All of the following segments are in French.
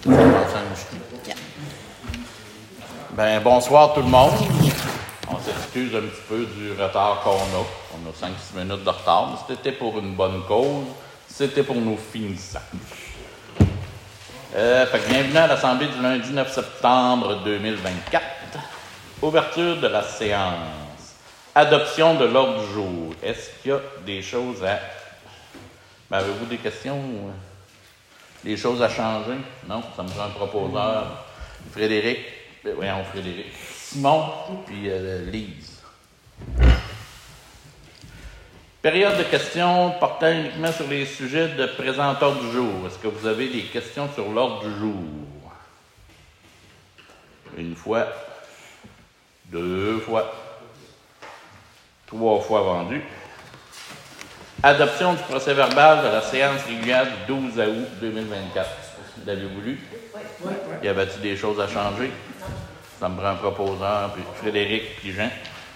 Yeah. Ben, bonsoir tout le monde. On s'excuse un petit peu du retard qu'on a. On a 5-6 minutes de retard, mais c'était pour une bonne cause. C'était pour nos finissants. Fait que bienvenue à l'Assemblée du lundi 9 septembre 2024. Ouverture de la séance. Adoption de l'ordre du jour. Est-ce qu'il y a des choses à... Ben, avez-vous des questions? Des choses à changer? Non? Ça me prend un proposeur. Frédéric. Voyons, Frédéric. Simon, puis Lise. Période de questions portant uniquement sur les sujets de présent ordre du jour. Est-ce que vous avez des questions sur l'ordre du jour? Une fois. 2 fois. 3 fois vendu. Adoption du procès-verbal de la séance régulière du 12 août 2024. L'avez-vous lu? Oui. Y avait-il des choses à changer? Ça me prend un proposeur, puis Frédéric, puis Jean.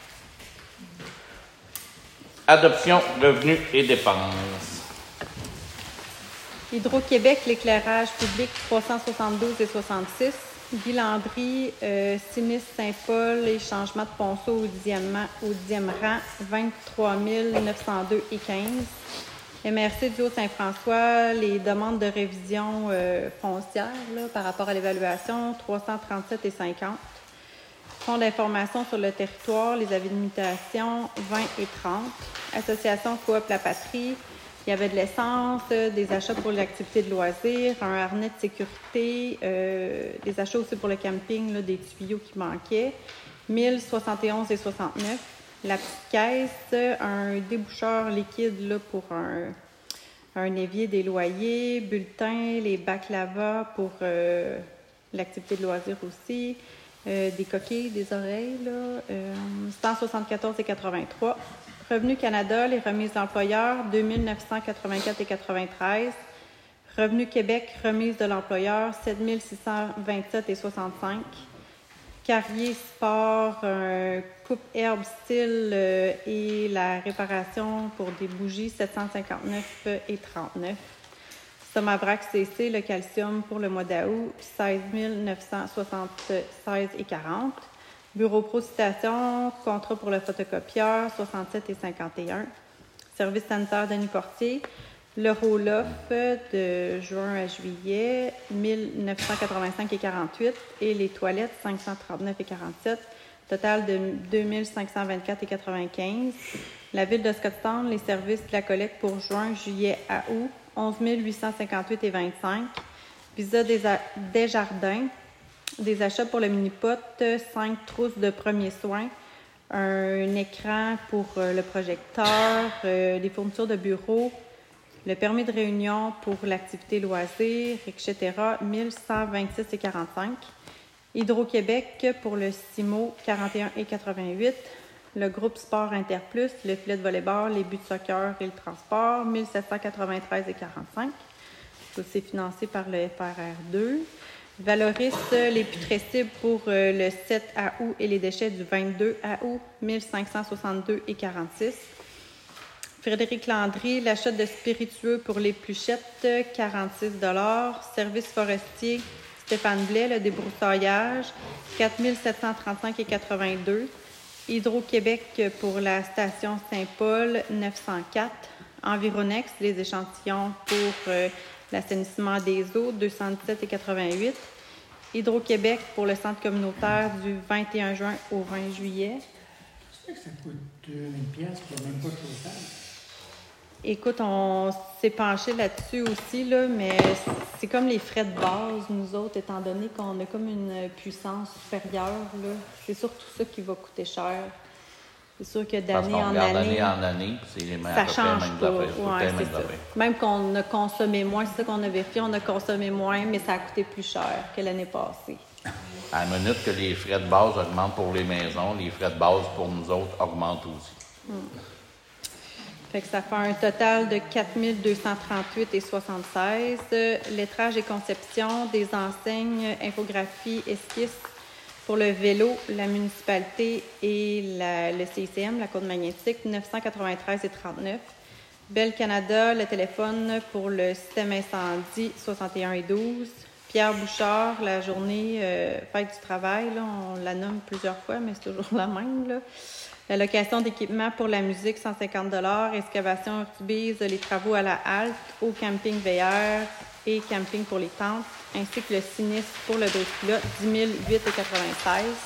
Adoption, revenus et dépenses. Hydro-Québec, l'éclairage public 372 et 66. Guy Landry, Simis Saint-Paul et changement de ponceau au 10e rang, 23 902 et 15. MRC du Haut-Saint-François, les demandes de révision foncière là, par rapport à l'évaluation, 337 et 50. Fonds d'information sur le territoire, les avis de mutation, 20 et 30. Association Coop La Patrie, il y avait de l'essence, des achats pour l'activité de loisirs, un harnais de sécurité, des achats aussi pour le camping, là, des tuyaux qui manquaient, 1071 et 69. La petite caisse, un déboucheur liquide là, pour un évier des loyers, bulletin, les bacs lava pour l'activité de loisirs aussi, des coquilles, des oreilles, là, 174 et 83. Revenu Canada, les remises d'employeurs, 2984 et 93. Revenu Québec, remise de l'employeur, 7627 et 65. Carrier Sport, coupe-herbe style et la réparation pour des bougies, 759 et 39. Somavrac CC, le calcium pour le mois d'août, 16 976 et 40. Bureau Pro Citation, contrat pour le photocopieur, 67 et 51. Service sanitaire Denis Portier, le roll-off de juin à juillet, 1985 et 48. Et les toilettes, 539 et 47. Total de 2524 et 95. La ville de Scottsdale, les services de la collecte pour juin, juillet à août, 11 858 et 25. Visa des Jardins, des achats pour le mini-pot, 5 trousses de premiers soins, un écran pour le projecteur, des fournitures de bureau, le permis de réunion pour l'activité loisir, etc., 1126 et 45. Hydro-Québec pour le CIMO, 41 et 88. Le groupe Sport Interplus, le filet de volleyball, les buts de soccer et le transport, 1793 et 45. C'est financé par le FRR2. Valoris, les putrescibles pour le 7 à août et les déchets du 22 à août, 1562 et 46. Frédéric Landry, l'achat de spiritueux pour les pluchettes, 46 $. Service forestier, Stéphane Blais, le débroussaillage, 4735 et 82. Hydro-Québec pour la station Saint-Paul, 904. Environex, les échantillons pour l'assainissement des eaux, 217 et 88. Hydro-Québec pour le centre communautaire du 21 juin au 20 juillet. C'est que ça coûte 1 pièce qui n'est même pas total. Écoute, on s'est penché là-dessus aussi, là, mais c'est comme les frais de base, nous autres, étant donné qu'on a comme une puissance supérieure. Là. C'est surtout ça qui va coûter cher. C'est sûr que d'année en année, c'est les mêmes ça change pas. Ouais, c'est ça. Même qu'on a consommé moins, c'est ça qu'on a vérifié, on a consommé moins, mais ça a coûté plus cher que l'année passée. À la minute que les frais de base augmentent pour les maisons, les frais de base pour nous autres augmentent aussi. Fait que ça fait un total de 4 238 et 76. Lettrage et conception des enseignes, infographie, esquisse pour le vélo, la municipalité et le CICM, la Côte magnétique, 993 et 39. Bell Canada, le téléphone pour le système incendie, 61 et 12. Pierre Bouchard, la journée fête du travail, là, on la nomme plusieurs fois, mais c'est toujours la même. Là. La location d'équipement pour la musique, 150 $. Excavation Urtubise, les travaux à la halte, au camping VR et camping pour les tentes, ainsi que le sinistre pour le dos pilote, 10 008,96 $.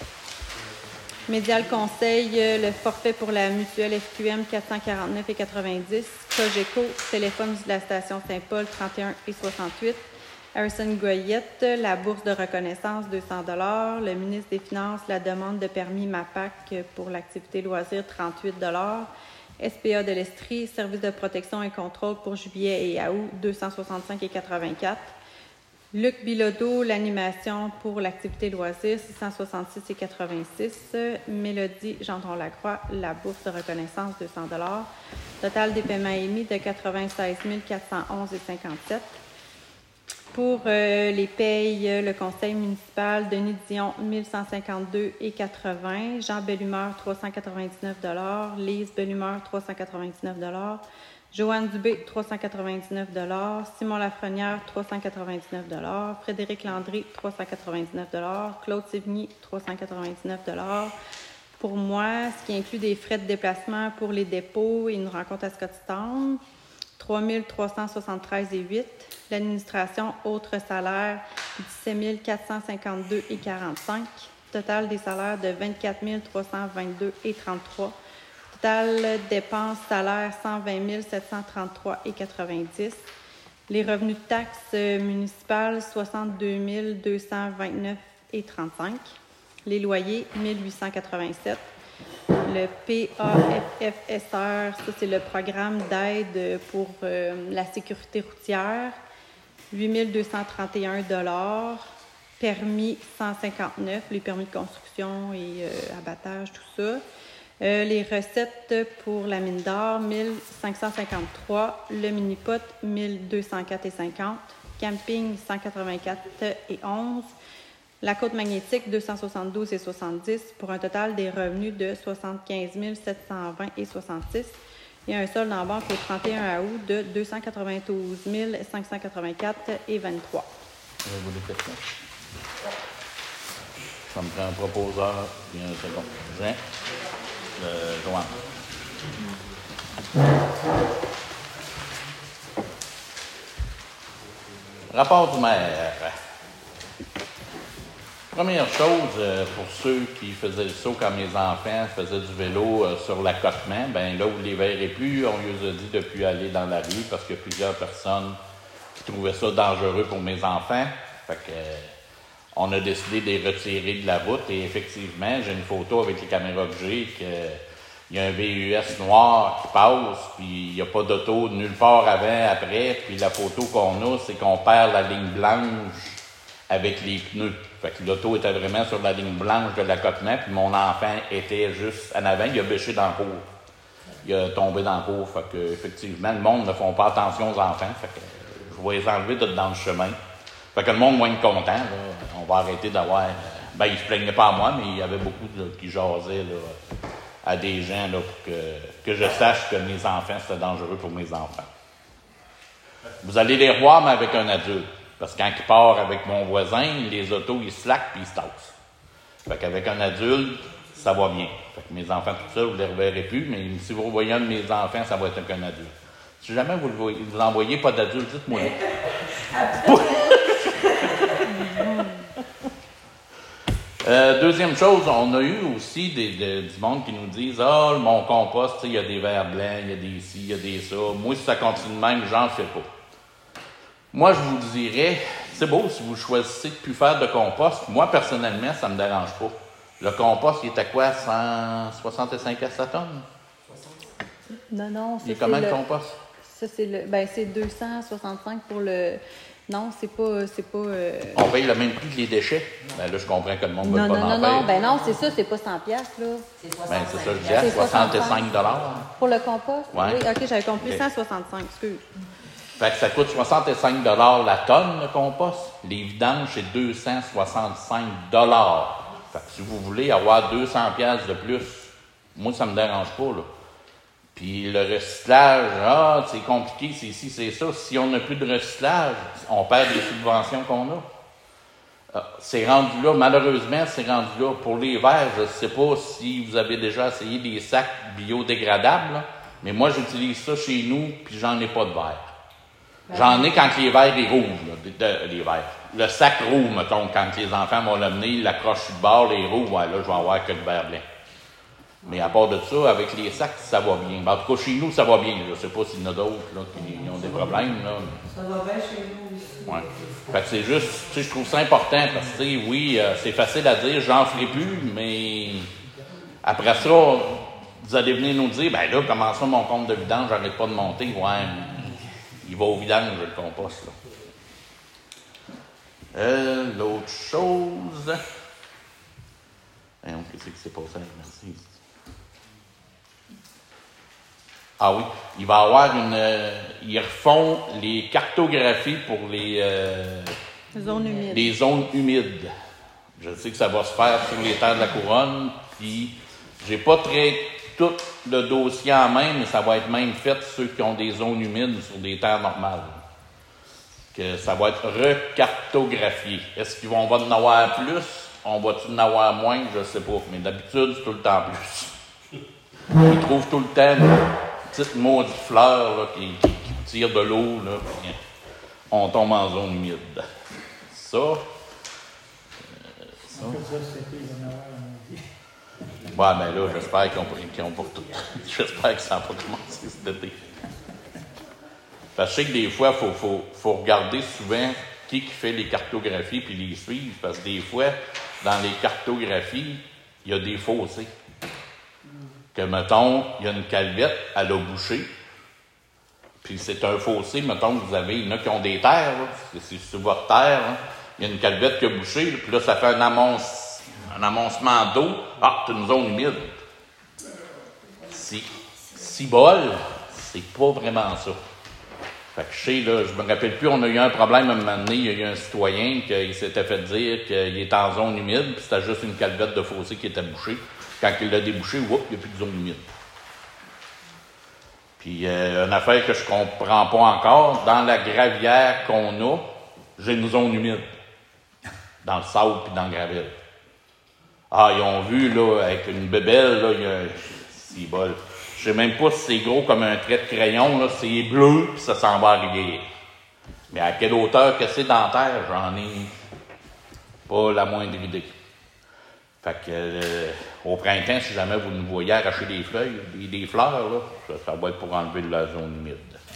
Médial Conseil, le forfait pour la mutuelle FQM, 449,90 $. Cogeco, téléphone de la station Saint-Paul, 31,68 $. Harrison Goyette, la bourse de reconnaissance, 200 $. Le ministre des Finances, la demande de permis MAPAC pour l'activité loisir, 38 $. SPA de l'Estrie, service de protection et contrôle pour juillet et août, 265,84 $. Luc Bilodeau, l'animation pour l'activité loisir, 666,86 $. Mélodie Gendron-Lacroix, la bourse de reconnaissance, 200 $. Total des paiements émis de 96 411,57 $. Pour les payes, le conseil municipal, Denis Dion, 1152,80 $. Jean Bellumeur, 399 $. Lise Bellumeur, 399 $. Joanne Dubé, 399 $. Simon Lafrenière, 399 $. Frédéric Landry, 399 $. Claude Sévigny, 399 $. Pour moi, ce qui inclut des frais de déplacement pour les dépôts et une rencontre à Scotstown, 3 373,08 $. L'administration, autres salaires, 17 452,45 $. Total des salaires de 24 322,33 $. Total dépenses salaires, 120 733,90 $. Les revenus de taxes municipales, 62 229,35 $. Les loyers, 1887 $. Le PAFFSR, ça c'est le programme d'aide pour la sécurité routière, 8 231 $. Permis, 159 $. Les permis de construction et abattage, tout ça. Les recettes pour la mine d'or, 1553 $. Le mini-pot, 1204,50 $. Camping, 184,11 $. La côte magnétique, 272,70 $, pour un total des revenus de 75 720,66 $. Et un solde en banque au 31 août de 292 584,23 $. Avez-vous des questions? Ça me prend un proposeur et un second. Jean? Joanne. Rapport du maire. Première chose, pour ceux qui faisaient le saut quand mes enfants faisaient du vélo sur l'accotement, ben là, vous ne les verrez plus. On lui a dit de ne plus aller dans la rue parce qu'il y a plusieurs personnes qui trouvaient ça dangereux pour mes enfants. Fait que, on a décidé de les retirer de la route et effectivement, j'ai une photo avec les caméras que j'ai il y a un VUS noir qui passe, puis il n'y a pas d'auto nulle part avant, après, puis la photo qu'on a, c'est qu'on perd la ligne blanche avec les pneus. Fait que l'auto était vraiment sur la ligne blanche de l'accotement, puis mon enfant était juste en avant, il a bêché dans le cours. Il a tombé dans le cours. Fait que, effectivement, le monde ne font pas attention aux enfants. Fait que je vais les enlever tout dans le chemin. Fait que le monde va être content. Là. On va arrêter d'avoir... Ben, ils se plaignaient pas à moi, mais il y avait beaucoup qui jasaient là, à des gens là, pour que je sache que mes enfants, c'était dangereux pour mes enfants. Vous allez les voir, mais avec un adulte. Parce que quand il part avec mon voisin, les autos, ils slackent puis ils se tassent. Fait qu'avec un adulte, ça va bien. Fait que mes enfants tout seuls, vous ne les reverrez plus, mais si vous revoyez un de mes enfants, ça va être avec un adulte. Si jamais vous envoyez pas d'adulte, dites-moi. Deuxième chose, on a eu aussi du monde qui nous disent « Ah, mon compost, il y a des verres blancs, il y a des ci, il y a des ça. Moi, si ça continue de même, j'en fais pas. » Moi, je vous dirais, c'est beau si vous choisissez de ne plus faire de compost. Moi, personnellement, ça ne me dérange pas. Le compost, il est à quoi? 165 $ la tonne? Non, il est comment le compost? Ça, c'est 265 pour le... Non, c'est pas... On paye le même prix que les déchets? Ben là, je comprends que le monde ne veut pas en payer. Non, ben non, c'est ça, c'est pas 100 $, là. C'est 65 ben, c'est ça, je disais, 65 $. Pour le compost? Ouais. Oui, OK, j'avais compris 165, excuse. Fait que ça coûte 65 $ la tonne, le compost. Les vidanges, c'est 265 $. Fait que si vous voulez avoir 200 $ de plus, moi, ça me dérange pas, là. Puis le recyclage, c'est compliqué, c'est ci, c'est ça. Si on n'a plus de recyclage, on perd les subventions qu'on a. C'est rendu là, malheureusement, c'est rendu là. Pour les verres, je ne sais pas si vous avez déjà essayé des sacs biodégradables, là, mais moi, j'utilise ça chez nous, puis j'en ai pas de verre. J'en ai quand les verres, ils rouvent, là, les verres. Le sac roule, mettons, quand les enfants vont l'amener, ils l'accrochent sur le bord, les roues, ouais, là, je vais avoir que le verre blanc. Mais à part de ça, avec les sacs, ça va bien. En tout cas, chez nous, ça va bien. Je ne sais pas s'il y en a d'autres là, qui ont des problèmes. Là. Ça va bien chez nous aussi. Ouais. Fait que c'est juste, tu sais, je trouve ça important parce que, tu sais, oui, c'est facile à dire, j'en ferai plus, mais après ça, vous allez venir nous dire, ben là, comment ça, mon compte de vidange, j'arrête pas de monter. Ouais, il va au vidange, le compost, là. L'autre chose. Qu'est-ce qui s'est passé? Merci. Ah oui, il va y avoir ils refont les cartographies pour les zones humides. Je sais que ça va se faire sur les terres de la couronne, puis j'ai pas très tout le dossier en main, mais ça va être même fait ceux qui ont des zones humides sur des terres normales. Que ça va être recartographié. Est-ce qu'on va en avoir plus? On va-tu en avoir moins? Je sais pas. Mais d'habitude, c'est tout le temps plus. Ils trouvent tout le temps une petite maudite fleur là, qui tire de l'eau, là, puis on tombe en zone humide. Ça. Ouais, ben là, j'espère qu'ils ont pas tout. J'espère que ça n'a pas commencé cet été. Parce que je sais que des fois, il faut regarder souvent qui fait les cartographies puis les suivre. Parce que des fois, dans les cartographies, il y a des fossés. Que, mettons, il y a une calvette, elle a bouché. Puis c'est un fossé, mettons, que vous avez, il y en a qui ont des terres, là, c'est sur votre terre. Hein. Il y a une calvette qui a bouché, là, puis là, ça fait un amoncement d'eau. Ah, c'est une zone humide. Si bol, c'est pas vraiment ça. Fait que je sais, là, je me rappelle plus, on a eu un problème à un moment donné, il y a eu un citoyen qui s'était fait dire qu'il est en zone humide, puis c'était juste une calvette de fossé qui était bouchée. Quand il l'a débouché, il n'y a plus de zone humide. Puis, une affaire que je comprends pas encore, dans la gravière qu'on a, j'ai une zone humide. Dans le sable puis dans le gravel. Ah, ils ont vu, là, avec une bébelle, là, il y a c'est bol. Je sais même pas si c'est gros comme un trait de crayon, là, c'est bleu, puis ça s'en va arrière. Mais à quelle hauteur que c'est dans la terre, j'en ai pas la moindre idée. Fait que, au printemps, si jamais vous nous voyez arracher des feuilles, des fleurs, là, ça va être pour enlever la zone humide.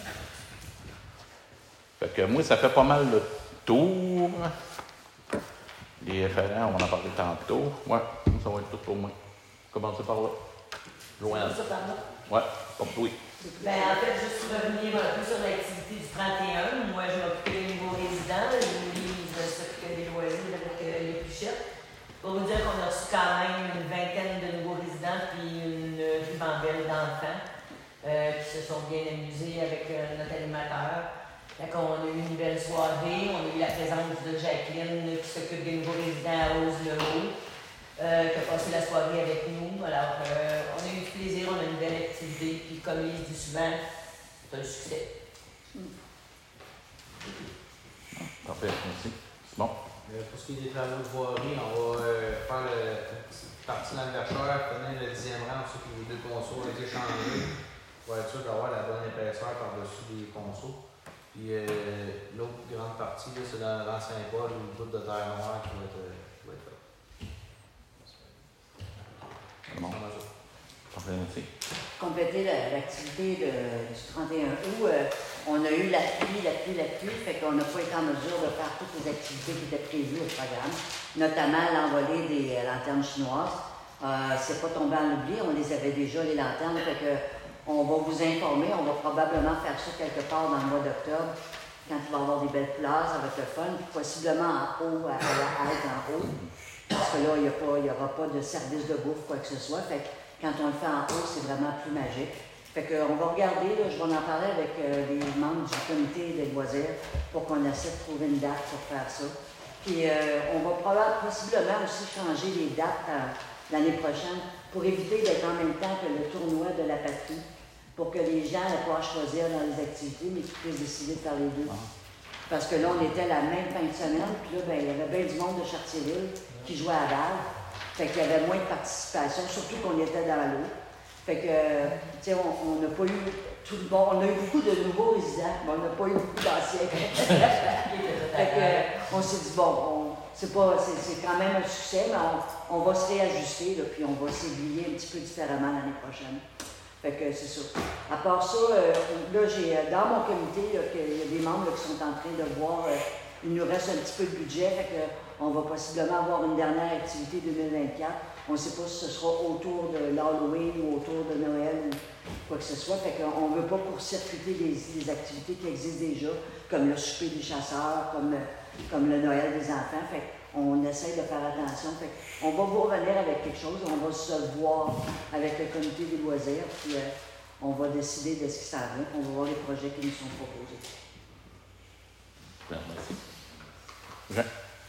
Fait que moi, ça fait pas mal le tour. Les référents, on en a parlé tantôt. Ouais, ça va être tout pour moi. Commencez par là. Joanne. Ouais, comme toi. Ben, en fait, juste pour revenir un peu sur l'activité du 31, moi, je m'occupe des nouveaux résidents. Louise s'occupe des loisirs avec les pluchettes. Pour vous dire qu'on a reçu quand même une vingtaine de nouveaux résidents puis une ribambelle d'enfants qui se sont bien amusés avec notre animateur. Fait qu'on a eu une belle soirée. On a eu la présence de Jacqueline qui s'occupe des nouveaux résidents à Rose-le-Haut, qui a passé la soirée avec nous. Alors, on a eu du plaisir, on a une belle activité. Puis comme il dit souvent, c'est un succès. Parfait, merci. C'est bon. Pour ce qui est des travaux de voirie, on va faire la partie dans le vacheur, tenir le 10e rang, ensuite les deux consos ont été changés pour être sûr d'avoir la bonne épaisseur par-dessus les consos. Puis l'autre grande partie, c'est dans Saint-Paul, une goutte de terre noire qui va être faite. Bon. Parfait, merci. Compléter l'activité du 31 août, on a eu la pluie, fait qu'on n'a pas été en mesure de faire toutes les activités qui étaient prévues au programme, notamment l'envolée des lanternes chinoises. C'est pas tombé en oubli, on les avait déjà, les lanternes, fait que on va vous informer, on va probablement faire ça quelque part dans le mois d'octobre, quand il va y avoir des belles couleurs, ça va être le fun, puis possiblement en haut, à la halte en haut, parce que là, il n'y aura pas de service de bouffe, quoi que ce soit, fait que quand on le fait en haut, c'est vraiment plus magique. Fait qu'on va regarder, là, je vais en parler avec les membres du comité des loisirs pour qu'on essaie de trouver une date pour faire ça. Puis on va possiblement aussi changer les dates l'année prochaine pour éviter d'être en même temps que le tournoi de la patrie. pour que les gens aient pas à choisir dans les activités, mais qu'ils puissent décider de faire les deux. Parce que là, on était la même fin de semaine, puis là, ben, il y avait bien du monde de Chartierville qui jouait à balle. Fait qu'il y avait moins de participation, surtout qu'on était dans l'eau. Fait que, tu sais, on n'a pas eu tout le monde. On a eu beaucoup de nouveaux résidents, mais on n'a pas eu beaucoup d'anciens. Fait que, on s'est dit, bon, c'est quand même un succès, mais on va se réajuster, là, puis on va s'aiguiller un petit peu différemment l'année prochaine. Fait que c'est ça. À part ça, là, j'ai dans mon comité, il y a des membres là, qui sont en train de voir, il nous reste un petit peu de budget, fait que on va possiblement avoir une dernière activité 2024. On ne sait pas si ce sera autour de l'Halloween ou autour de Noël ou quoi que ce soit. Fait qu'on ne veut pas court-circuiter des activités qui existent déjà, comme le souper des chasseurs, comme le Noël des enfants. Fait qu'on essaie de faire attention. Fait qu'on va vous revenir avec quelque chose. On va se voir avec le comité des loisirs. Puis on va décider de ce qui s'en vient. On va voir les projets qui nous sont proposés. Merci. Jean.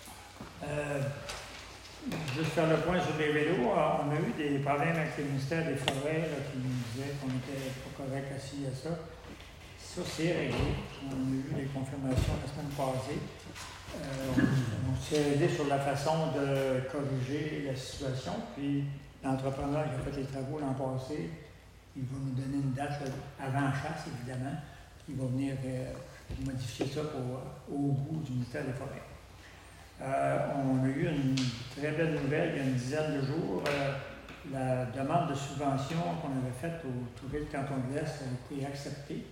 Juste faire le point sur les vélos, on a eu des problèmes avec le ministère des Forêts là, qui nous disait qu'on n'était pas correct assis à ça. Ça, c'est réglé. On a eu des confirmations la semaine passée. On s'est aidé sur la façon de corriger la situation. Puis l'entrepreneur qui a fait les travaux l'an passé, il va nous donner une date avant chasse, évidemment. Il va venir modifier ça au goût du ministère des Forêts. On a eu une très belle nouvelle il y a une dizaine de jours. La demande de subvention qu'on avait faite au tourisme Canton de l'Est a été acceptée.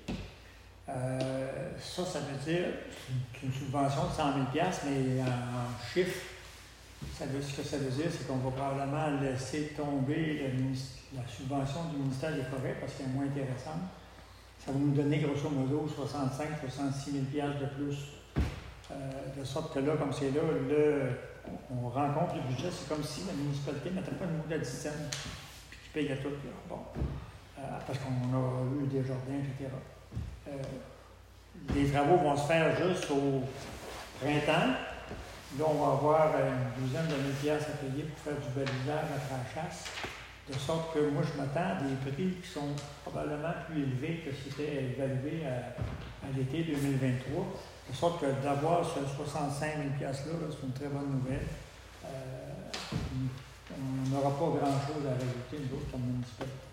Ça veut dire qu'une subvention de 100 000 $, mais en chiffres, ce que ça veut dire, c'est qu'on va probablement laisser tomber la subvention du ministère des Forêts parce qu'elle est moins intéressante. Ça va nous donner grosso modo 65 000 $, 66 000 $ de plus. De sorte que là, comme c'est là, on rencontre le budget, c'est comme si la municipalité ne mettait pas le mot de la dizaine, puis qui paye à tout. Là. Bon. Parce qu'on a eu des jardins, etc. Les travaux vont se faire jusqu'au printemps. Là, on va avoir une douzaine de 1000 $ à payer pour faire du balisage après la chasse. De sorte que moi, je m'attends à des prix qui sont probablement plus élevés que c'était évalué à l'été 2023. De sorte que d'avoir ce 65 000 $ là, c'est une très bonne nouvelle. On n'aura pas grand-chose à rajouter, nous autres, comme municipalité.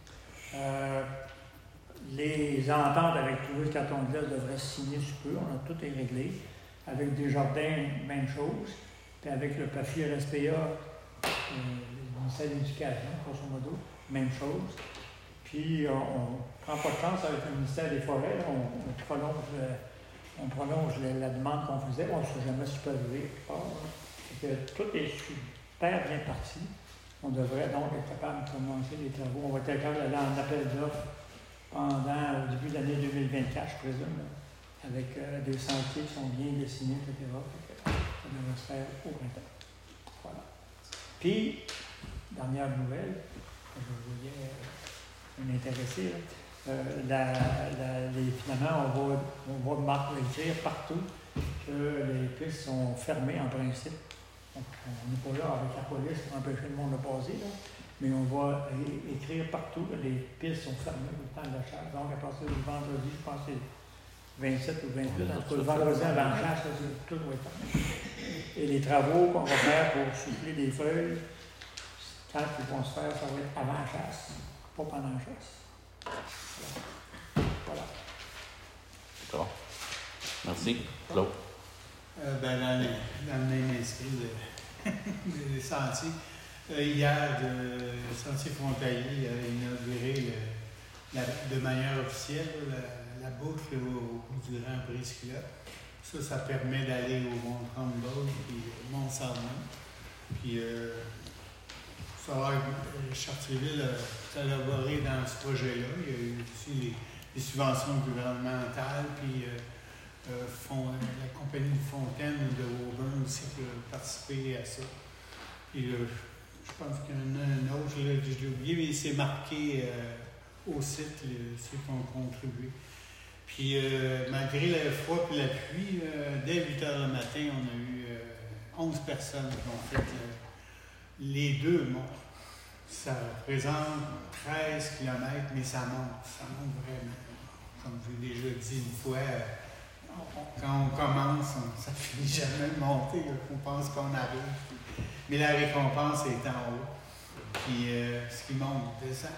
Les ententes avec Tourisme Canton de l'Est devraient se signer sous peu. On a tout réglé. Avec Desjardins, même chose. Puis avec le PAFI RSPA, le ministère de l'Éducation, grosso modo, même chose. Puis on ne prend pas de chance avec le ministère des Forêts. Là, on prolonge la demande qu'on faisait, on ne sera jamais supervisé. Tout est super bien parti. On devrait donc être capable de commencer les travaux. On va être capable d'aller en appel d'offres au début de l'année 2024, je présume, là, avec des sentiers qui sont bien dessinés, etc. Ça devrait se faire au printemps. Voilà. Puis, dernière nouvelle, je voyais m'intéresser, finalement, on va écrire partout que les pistes sont fermées en principe. Donc, on n'est pas là avec la police pour empêcher le monde de passer, là, mais on va écrire partout que les pistes sont fermées au temps de la chasse. Donc, à partir du vendredi, je pense que c'est 27 ou 28, en tout cas, le vendredi avant la chasse, tout va être fermé. Et les travaux qu'on va faire pour souffler des feuilles, quand ils vont se faire, ça va être avant la chasse, pas pendant la chasse. Voilà. D'accord. Merci. Claude. Dans le même esprit des sentiers, hier, le sentier frontalier a inauguré de manière officielle la boucle au bout du Grand Prix Scula. Ça permet d'aller au Mont-Trumbull et au Mont-Sarment. Puis, Chartierville a collaboré dans ce projet-là. Il y a eu aussi les subventions gouvernementales, puis la compagnie de Fontaine de Woburn aussi qui a participé à ça. Puis je pense qu'il y en a un autre, je l'ai oublié, mais c'est marqué au site, ceux qui ont contribué. Puis malgré le froid et la pluie, dès 8 h le matin, on a eu 11 personnes qui ont fait les 2 monts. Ça représente 13 km, mais ça monte vraiment. Comme je l'ai déjà dit une fois, quand on commence, ça ne finit jamais de monter, là, on pense qu'on arrive. Mais la récompense est en haut. Puis ce qui monte descend.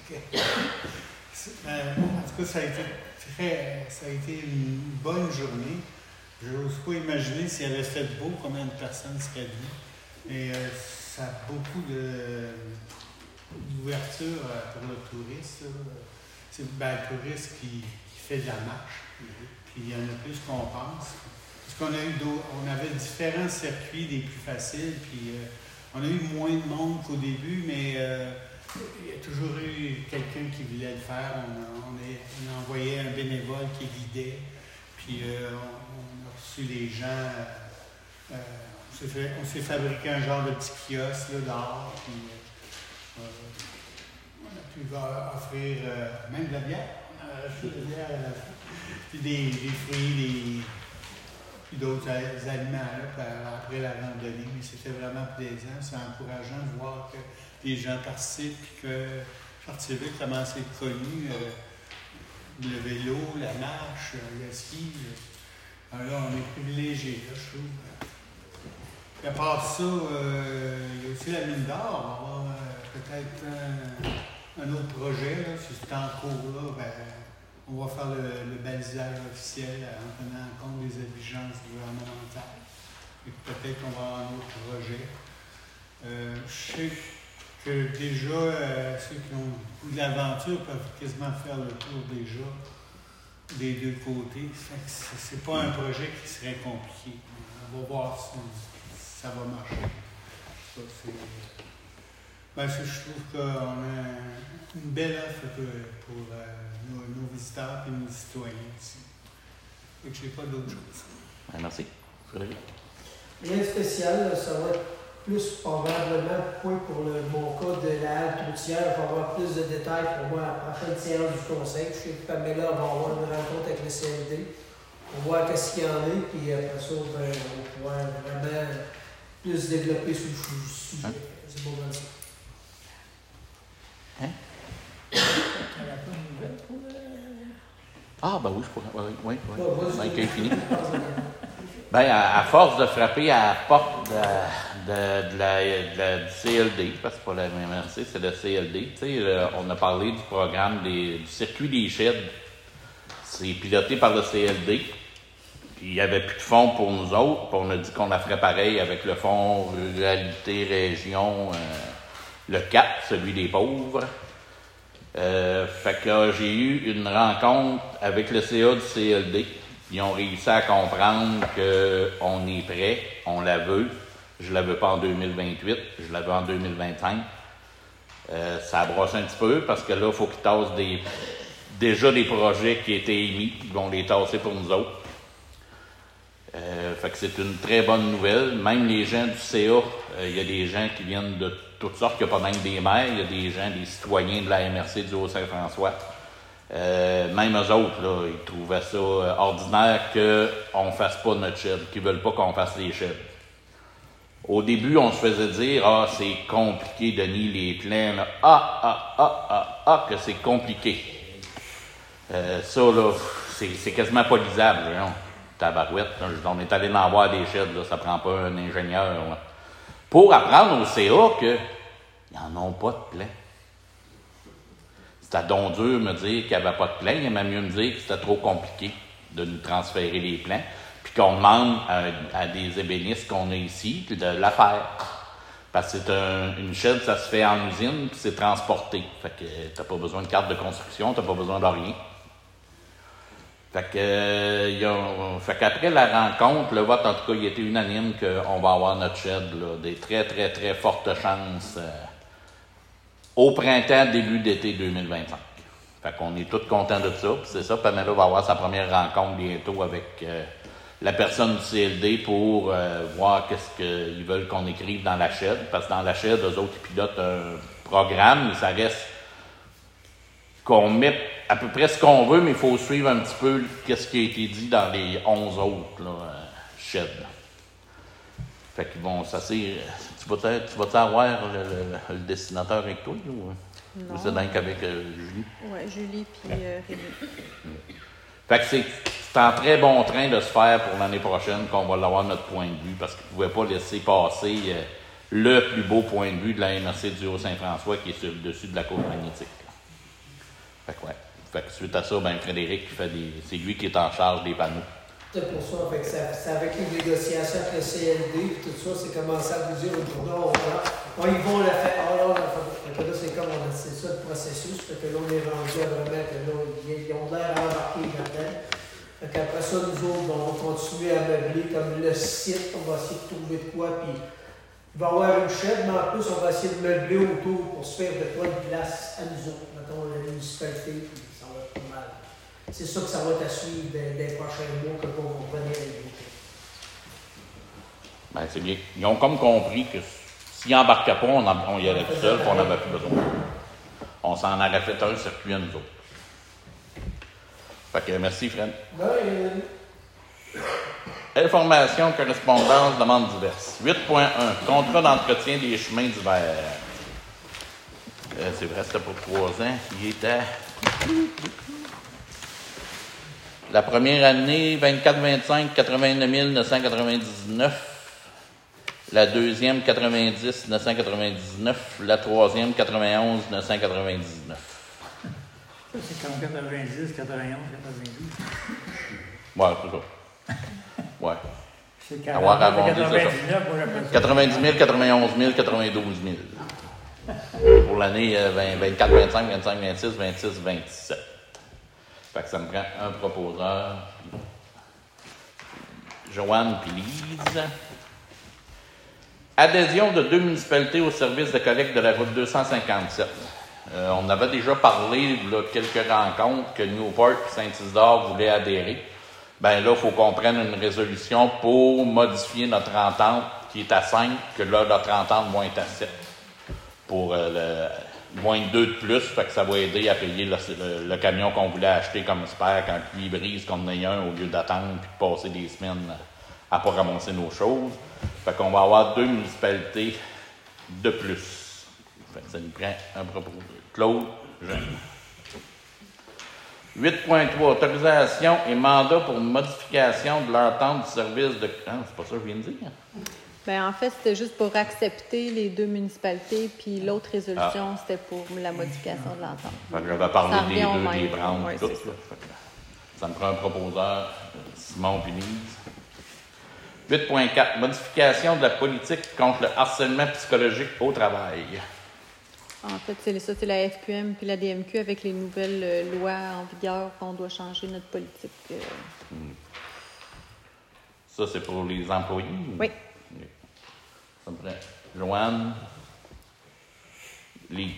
En tout cas, ça a été une bonne journée. Je n'ose pas imaginer s'il avait fait beau, combien de personnes seraient venues. Et ça a beaucoup d'ouverture pour le touriste. C'est le touriste qui fait de la marche. Puis il y en a plus qu'on pense. Parce on avait différents circuits des plus faciles, puis on a eu moins de monde qu'au début, mais il y a toujours eu quelqu'un qui voulait le faire. On a envoyé un bénévole qui guidait, puis on a reçu les gens. On s'est fabriqué un genre de petit kiosque là, dehors, puis on a pu offrir même de la bière. On a acheté de la bière à la fin. Puis des fruits, puis d'autres aliments là, après la randonnée. Mais c'était vraiment plaisant. C'est encourageant de voir que les gens participent et que Chartierville commence à être connu. Le vélo, la marche, le ski. Alors là, on est privilégiés, là, je trouve. Puis à part ça, il y a aussi la mine d'or. On va avoir peut-être un autre projet. Là, si c'est en cours, là, on va faire le balisage officiel en tenant compte des exigences gouvernementales. Et peut-être qu'on va avoir un autre projet. Je sais que déjà, ceux qui ont eu de l'aventure peuvent quasiment faire le tour déjà des deux côtés. C'est pas un projet qui serait compliqué. On va voir si ça va marcher. Je trouve qu'on a une belle offre pour nos visiteurs et nos citoyens aussi. Je n'ai pas d'autre chose. Merci. Frédéric. Rien de spécial, ça va être plus probablement pour mon cas de la halte routière. Il va y avoir plus de détails pour moi à la prochaine séance du conseil. Je sais que Pamela va avoir une rencontre avec le CLD pour voir qu'est-ce qu'il y en a. Puis après ça, on va pouvoir vraiment plus développer sur le sujet. C'est beau comme ça. Hein? Ah, ben oui, je pourrais. Oui. Ben, quand il finit. Ben, à force de frapper à la porte du CLD, parce que c'est pas la MRC, c'est le CLD, tu sais, on a parlé du programme du circuit des sheds. C'est piloté par le CLD. Puis il n'y avait plus de fonds pour nous autres, puis on a dit qu'on la ferait pareil avec le fonds Ruralité Région, le CAP, celui des pauvres. Fait que j'ai eu une rencontre avec le CA du CLD. Ils ont réussi à comprendre qu'on est prêt, on la veut. Je la veux pas en 2028, je la veux en 2025. Ça brosse un petit peu parce que là, il faut qu'ils tassent déjà des projets qui étaient émis. Ils vont les tasser pour nous autres. Fait que c'est une très bonne nouvelle. Même les gens du CA, il y a des gens qui viennent de toutes sortes, il n'y a pas même des maires, il y a des gens, des citoyens de la MRC du Haut-Saint-François. Même eux autres, là, ils trouvaient ça ordinaire qu'on ne fasse pas notre shed, qu'ils ne veulent pas qu'on fasse les sheds. Au début, on se faisait dire « Ah, c'est compliqué, Denis, les plans. » que c'est compliqué. Ça, là, c'est quasiment pas lisable. Hein? Tabarouette, là, on est allé en voir des sheds, là, ça prend pas un ingénieur. Là. Pour apprendre au CA qu'ils n'en ont pas de plan. C'était donc dur de me dire qu'il n'y avait pas de plan. Il aimait mieux me dire que c'était trop compliqué de nous transférer les plans. Puis qu'on demande à des ébénistes qu'on a ici de la faire. Parce que c'est une shed, ça se fait en usine, puis c'est transporté. Fait que t'as pas besoin de carte de construction, t'as pas besoin de rien. Fait qu'après la rencontre, le vote, en tout cas, il était unanime qu'on va avoir notre shed, là, des très, très, très fortes chances au printemps, début d'été 2025. Fait qu'on est tous contents de ça. Puis c'est ça, Pamela va avoir sa première rencontre bientôt avec la personne du CLD pour voir qu'est-ce qu'ils veulent qu'on écrive dans la shed. Parce que dans la shed, eux autres, ils pilotent un programme, mais ça reste qu'on met à peu près ce qu'on veut, mais il faut suivre un petit peu ce qui a été dit dans les 11 autres sheds. Fait qu'ils vont s'asseoir. Tu vas-tu avoir le dessinateur avec toi, ou c'est dingue qu'avec Julie? Oui, Julie puis Rémi. Fait que c'est en très bon train de se faire pour l'année prochaine qu'on va l'avoir notre point de vue, parce qu'ils ne pouvaient pas laisser passer le plus beau point de vue de la MRC du Haut-Saint-François qui est sur le dessus de la côte magnétique. Fait que ouais. Fait que suite à ça, ben Frédéric c'est lui qui est en charge des panneaux. C'est pour ça, fait que c'est avec les négociations avec le CLD et tout ça, c'est commencé à vous dire aujourd'hui, ils vont le faire. Ah là, fait que là, c'est comme c'est ça le processus. Fait que là, on est rendu à vraiment que là, ils ont l'air à embarquer là-dedans. Fait qu'après ça, nous autres, on va continuer à meubler comme le site, on va essayer de trouver de quoi, puis il va y avoir une chaîne, mais en plus, on va essayer de meubler autour pour se faire de quoi de place à nous autres, mettons la municipalité, puis ça va être pas mal. C'est ça que ça va être à suivre des prochains mois que vous revenir avec vous. Ben, c'est bien. Ils ont comme compris que s'ils n'embarquaient pas, on y allait tout seul, puis on n'avait plus besoin. On s'en aurait fait un circuit à nous autres. Fait que merci, Fred. Information, correspondance, demandes diverses. 8.1. Contrat d'entretien des chemins d'hiver. C'est vrai, c'était pour 3 ans. Il était... La première année, 24-25, 89 999. La deuxième, 90 999. La troisième, 91 999. Ça, c'est comme 90, 91, 92. Ouais, c'est ça. Ouais. C'est 40, 99, moi j'appelle ça. 90 000, 91 000, 92 000. Pour l'année 24, 25, 25, 26, 26, 27. Fait que ça me prend un proposeur. Joanne puis Lise. Adhésion de 2 municipalités au service de collecte de la route 257. On avait déjà parlé, là, quelques rencontres, que Newport et Saint-Isidore voulaient adhérer. Ben là, il faut qu'on prenne une résolution pour modifier notre entente qui est à 5, que là, notre entente va être à 7. Pour moins de 2 de plus, fait que ça va aider à payer le camion qu'on voulait acheter comme spare quand lui brise qu'on en ait un au lieu d'attendre puis de passer des semaines à pas ramasser nos choses. Fait qu'on va avoir 2 municipalités de plus. Fait que ça nous prend un propos. Claude, Jeanne. 8.3. Autorisation et mandat pour modification de l'entente du service de... Ah, c'est pas ça que je viens de dire. Bien, en fait, c'était juste pour accepter les 2 municipalités, puis l'autre résolution, c'était pour la modification de l'entente. Fait que j'avais parlé des 2, même. des branches, Ouais, tout. c'est Là. Ça me prend un proposeur, Simon Pinise. 8.4. Modification de la politique contre le harcèlement psychologique au travail. En fait, c'est la FQM puis la DMQ avec les nouvelles lois en vigueur qu'on doit changer notre politique. Ça, c'est pour les employés? Oui. Ça me prend Joanne, Lise.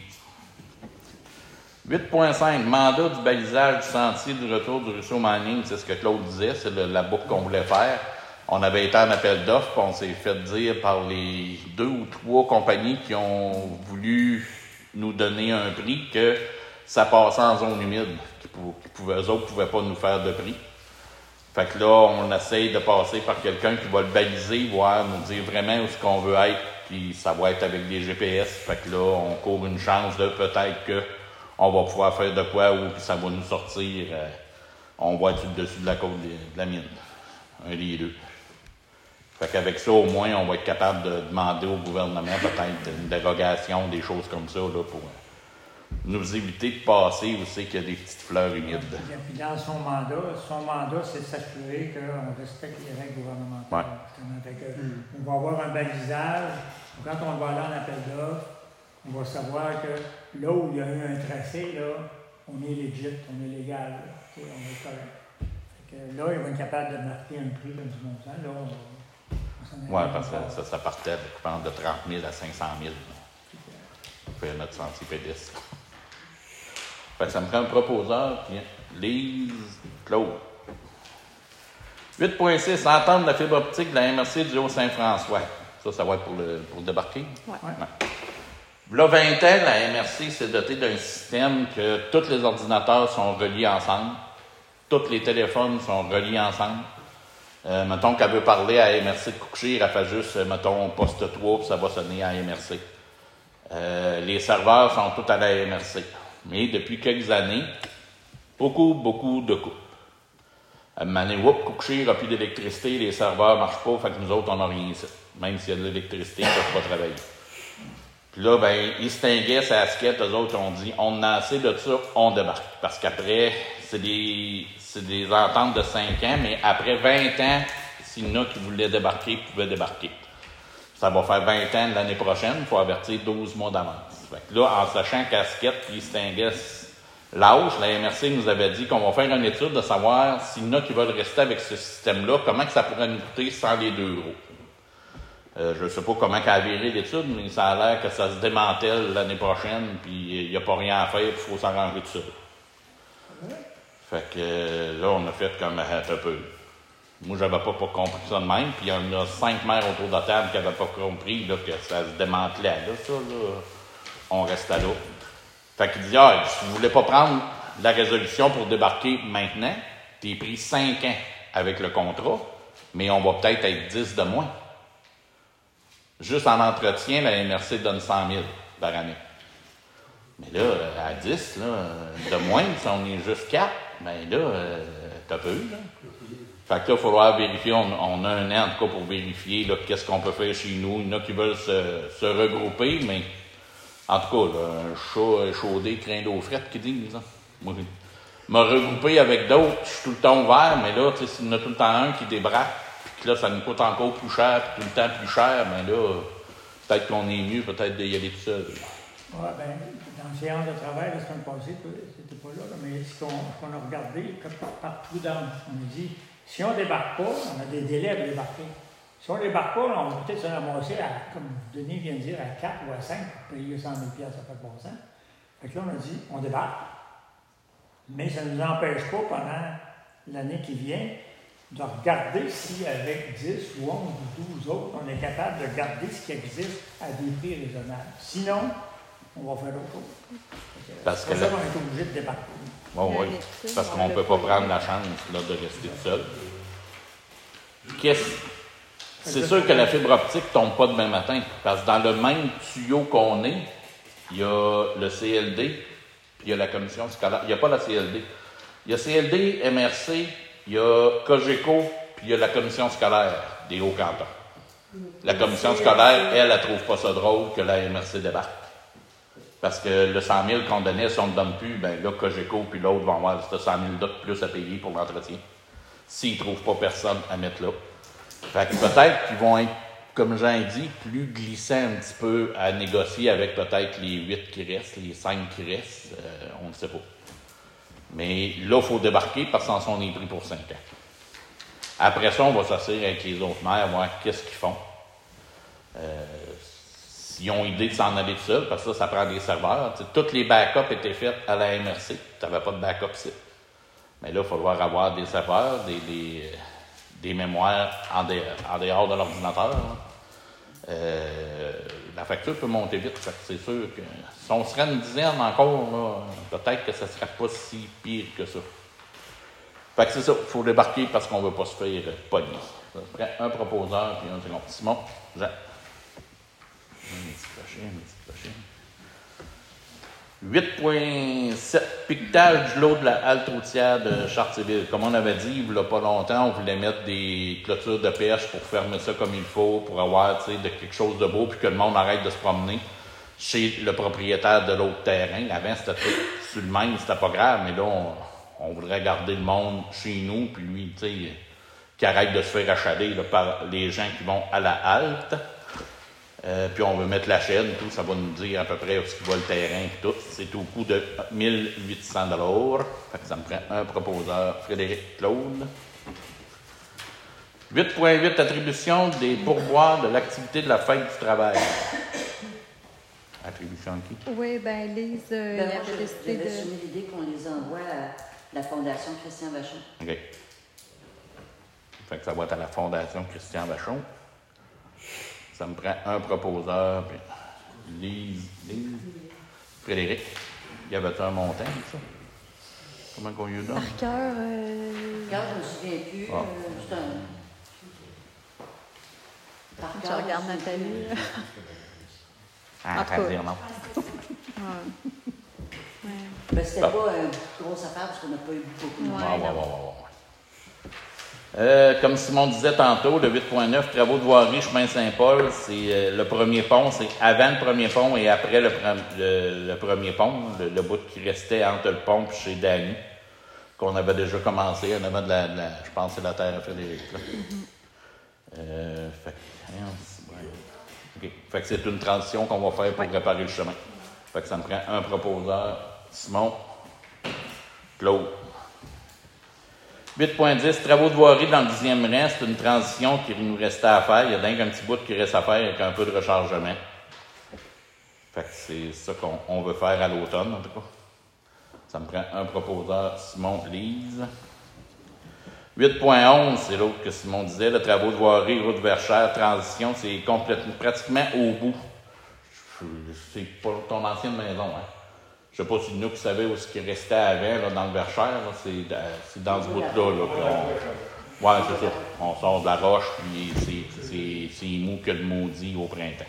8.5. Mandat du balisage du sentier du retour du ruisseau Manning. C'est ce que Claude disait, c'est la boucle qu'on voulait faire. On avait été en appel d'offres, puis on s'est fait dire par les 2 ou 3 compagnies qui ont voulu nous donner un prix que ça passait en zone humide. Eux autres ne pouvaient pas nous faire de prix. Fait que là, on essaye de passer par quelqu'un qui va le baliser, voir, nous dire vraiment où est-ce qu'on veut être, puis ça va être avec des GPS. Fait que là, on court une chance de peut-être qu'on va pouvoir faire de quoi, ou puis ça va nous sortir, on va être dessus de la côte de la mine. Un des 2. Fait qu'avec ça, au moins, on va être capable de demander au gouvernement peut-être une dérogation, des choses comme ça, là, pour nous éviter de passer où c'est qu'il y a des petites fleurs humides. Puis dans son mandat, c'est de s'assurer qu'on respecte les règles gouvernementales. Ouais. On va avoir un balisage. Quand on va aller en appel d'offres, on va savoir que là où il y a eu un tracé, là, on est legit, on est légal, là, on est correct. Fait que là, ils vont être capables de marquer un prix comme du montant. Là, oui, parce que ça partait de 30 000 à 500 000. Pour faire notre sentier pédestre. Fait que ça me prend un proposeur, puis Lise, Claude. 8.6. Entente de la fibre optique de la MRC du Haut-Saint-François. Ça va être pour le débarquer? Oui. Ouais. Là, 20 ans, la MRC s'est dotée d'un système que tous les ordinateurs sont reliés ensemble. Tous les téléphones sont reliés ensemble. Mettons qu'elle veut parler à MRC de Couchir, elle fait juste, mettons, poste 3, puis ça va sonner à MRC. Les serveurs sont tous à la MRC. Mais depuis quelques années, beaucoup de coupes. À un moment donné, Couchir n'a plus d'électricité, les serveurs ne marchent pas, fait que nous autres, on n'a rien ici. Même s'il y a de l'électricité, ils ne peuvent pas travailler. Puis là, ben, ils se tinguaient à Asquette, eux autres ont dit, on a assez de ça, on débarque. Parce qu'après, c'est des ententes de 5 ans, mais après 20 ans, s'il y en a qui voulaient débarquer, ils pouvaient débarquer. Ça va faire 20 ans l'année prochaine, il faut avertir 12 mois d'avance. Fait que là, en sachant qu'Asquette et Stingues lâchent, la MRC nous avait dit qu'on va faire une étude de savoir s'il y en a qui veulent rester avec ce système-là, comment que ça pourrait nous coûter sans les 2 euros. Je ne sais pas comment qu'a viré l'étude, mais ça a l'air que ça se démantèle l'année prochaine, puis il n'y a pas rien à faire, puis il faut s'arranger tout ça. Fait que là, on a fait comme un peu. Moi, j'avais pas compris ça de même, puis il y en a 5 maires autour de la table qui n'avaient pas compris là, que ça se démantelait là, ça, là. On restait là. Fait qu'il dit, si vous voulez pas prendre la résolution pour débarquer maintenant, t'es pris 5 ans avec le contrat, mais on va peut-être être 10 de moins. Juste en entretien, la MRC donne 100 000 par année. Mais là, à 10, là, de moins, si on est juste 4, ben là, t'as peu, là. Fait que là, il faudra vérifier, on a un an en tout cas pour vérifier là, qu'est-ce qu'on peut faire chez nous. Il y en a qui veulent se regrouper, mais en tout cas, là, un chat échaudé craint d'eau frette qui dit, ça. Moi, me regrouper avec d'autres, je suis tout le temps ouvert, mais là, tu sais, s'il y en a tout le temps un qui débraque, puis que là, ça nous coûte encore plus cher, puis tout le temps plus cher, ben là, peut-être qu'on est mieux, peut-être d'y aller tout seul. Oui, bien, dans la séance de travail la semaine passée, c'était pas là, mais ce qu'on a regardé, par prudence, on a dit, si on ne débarque pas, on a des délais à débarquer. Si on ne débarque pas, on va peut-être se ramasser à, comme Denis vient de dire, à 4 ou à 5 pour payer 100 000 $, ça fait bon sens. Fait que là, on a dit, on débarque, mais ça ne nous empêche pas, pendant l'année qui vient, de regarder si avec 10 ou 11 ou 12 autres, on est capable de garder ce qui existe à des prix raisonnables. Sinon, on va faire autre chose. Parce que c'est pour ça qu'on est obligé de débarquer. Oui, parce qu'on ne peut pas prendre la chance là, de rester tout seul. C'est sûr que la fibre optique ne tombe pas demain matin, parce que dans le même tuyau qu'on est, il y a le CLD, puis il y a la commission scolaire. Il n'y a pas la CLD. Il y a CLD, MRC, il y a Cogeco, puis il y a la commission scolaire des Hauts-Cantons. La commission scolaire, elle ne trouve pas ça drôle que la MRC débarque. Parce que le 100 000 qu'on donnait, si on ne donne plus, ben là, Cogeco puis l'autre vont avoir ce 100 000 de plus à payer pour l'entretien. S'ils ne trouvent pas personne à mettre là. Fait que peut-être qu'ils vont être, comme Jean dit, plus glissants un petit peu à négocier avec peut-être les 8 qui restent, les 5 qui restent, on ne sait pas. Mais là, il faut débarquer parce qu'on s'en est pris pour 5 ans. Après ça, on va s'asseoir avec les autres maires, voir qu'est-ce qu'ils font. S'ils ont idée de s'en aller tout seul, parce que ça prend des serveurs. T'sais, toutes les backups étaient faites à la MRC. Tu n'avais pas de backup ici. Mais là, il va falloir avoir des serveurs, des mémoires en dehors de l'ordinateur. La facture peut monter vite. C'est sûr que si on serait une dizaine encore, là, peut-être que ça ne serait pas si pire que ça. Fait que c'est ça, il faut débarquer parce qu'on ne veut pas se faire pogner. Ça prend un proposeur puis un second. Simon, Jean. Un petit prochain. 8.7. Piquetage du lot de la halte routière de Chartierville. Comme on avait dit, il n'y a pas longtemps, on voulait mettre des clôtures de pêche pour fermer ça comme il faut, pour avoir quelque chose de beau, puis que le monde arrête de se promener chez le propriétaire de l'autre terrain. Avant, c'était tout sur le même, c'était pas grave, mais là, on voudrait garder le monde chez nous, puis lui, tu sais, qui arrête de se faire achaler là, par les gens qui vont à la halte. Puis on veut mettre la chaîne, tout, ça va nous dire à peu près où ce qui va le terrain et tout. C'est au coût de 1 800 $. Fait que ça me prend un proposeur, Frédéric Claude. 8.8, attribution des pourboires de l'activité de la fête du travail. Attribution à qui? Oui, bien, Lise, il y avait décidé J'avais soumis l'idée qu'on les envoie à la Fondation Christian Vachon. OK. Fait que ça va être à la Fondation Christian Vachon. Ça me prend un proposeur, puis Lise, Frédéric. Il y avait un montant, ça? Comment qu'on y donne? Par cœur. Quand je ne me souviens plus, Ah. c'est un... Je regarde Nathalie. Ah, En tout cas. dire non. Ouais. Ouais. Ben, c'était pas une grosse affaire parce qu'on n'a pas eu beaucoup de Ouais. monde. Comme Simon disait tantôt, le 8.9, travaux de voirie, chemin Saint-Paul, c'est le premier pont, c'est avant le premier pont et après le premier pont, le bout qui restait entre le pont et chez Danny, qu'on avait déjà commencé en avant de la je pense que c'est la terre à Frédéric. Là. Fait que c'est une transition qu'on va faire pour réparer le chemin. Fait que ça me prend un proposeur, Simon, Claude. 8.10, travaux de voirie dans le 10e rang, c'est une transition qui nous restait à faire. Il y a d'un petit bout qui reste à faire avec un peu de rechargement. Fait que c'est ça qu'on veut faire à l'automne, en tout cas. Ça me prend un proposeur, Simon Lise. 8.11, c'est l'autre que Simon disait, le travaux de voirie, route Verchères, transition, c'est pratiquement au bout. C'est pas ton ancienne maison, hein? Je sais pas si nous qui savez où ce qui restait avant, là, dans le Verchères, là, c'est dans ce bout-là. Ouais, c'est ça. On sort de la roche, puis c'est mou que le maudit au printemps.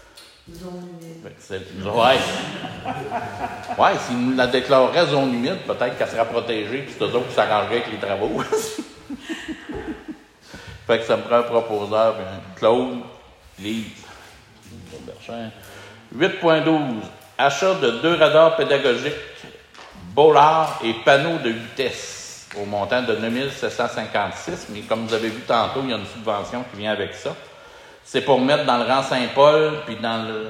Ouais, s'il nous la déclarerait zone humide, peut-être qu'elle sera protégée, puis c'est eux autres qui s'arrangeraient avec les travaux. Fait que ça me prend un proposeur, bien, Claude, Lise, Verchères. 8.12. Achat de 2 radars pédagogiques, Bollard et panneaux de vitesse au montant de 9 756. Mais comme vous avez vu tantôt, il y a une subvention qui vient avec ça. C'est pour mettre dans le rang Saint-Paul, puis dans le...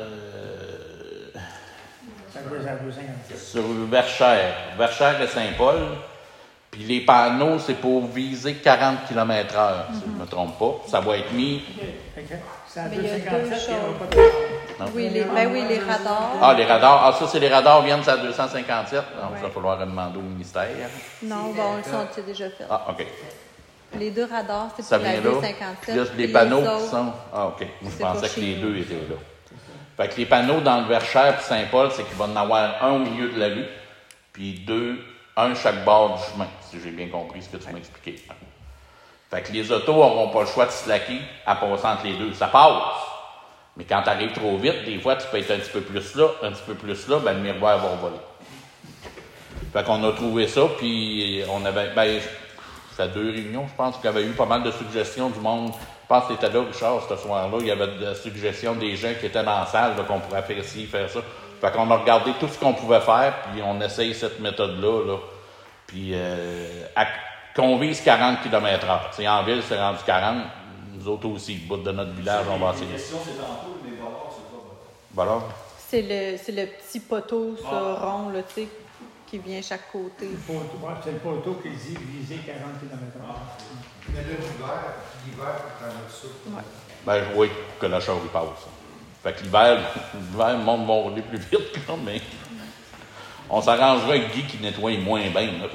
sur Verchères et Saint-Paul. Puis les panneaux, c'est pour viser 40 km/h, si je ne me trompe pas. Ça va être mis... C'est à Mais il y a 2,57 deux et choses. on va pas de- Oui, les radars. Ah, les radars. Ah, ça, c'est les radars viennent à 257. Donc, ça va falloir demander au ministère. Non, bon, ils sont déjà faits. Ah, OK. Les 2 radars, c'est Ça pour la vient là. 257. Plus les puis panneaux autres, qui sont... Ah, OK. Je c'est pensais pas que chez les nous. deux étaient là. Fait que les panneaux dans le Verchères et Saint-Paul, c'est qu'il va en avoir un au milieu de la rue, puis 2, un chaque bord du chemin, si j'ai bien compris ce que tu m'as expliqué. Fait que les autos n'auront pas le choix de slacker à passer entre les deux. Ça passe. Mais quand tu arrives trop vite, des fois, tu peux être un petit peu plus là, ben le miroir va voler. Fait qu'on a trouvé ça, puis on avait... ça fait 2 réunions, je pense, qu'il y avait eu pas mal de suggestions du monde. Je pense que tu étais là, Richard, ce soir-là. Il y avait des suggestions des gens qui étaient dans la salle, là, qu'on pourrait faire ci, faire ça. Fait qu'on a regardé tout ce qu'on pouvait faire, puis on essaye cette méthode-là, là. Puis qu'on vise 40 km/h. T'sais, en ville, c'est rendu 40. Nous autres aussi, le bout de notre village, on va essayer. La question, c'est tantôt, mais Bollard, c'est pas Voilà. C'est le petit poteau, ça, rond, là, tu sais, qui vient chaque côté. C'est le poteau qui dit viser 40 km/h. Mais là, l'hiver, quand même ça. Ouais. Ben, oui, que la charrue passe. Fait que l'hiver, le monde va rouler plus vite, là, mais on s'arrangera avec Guy qui nettoie moins bien. Là.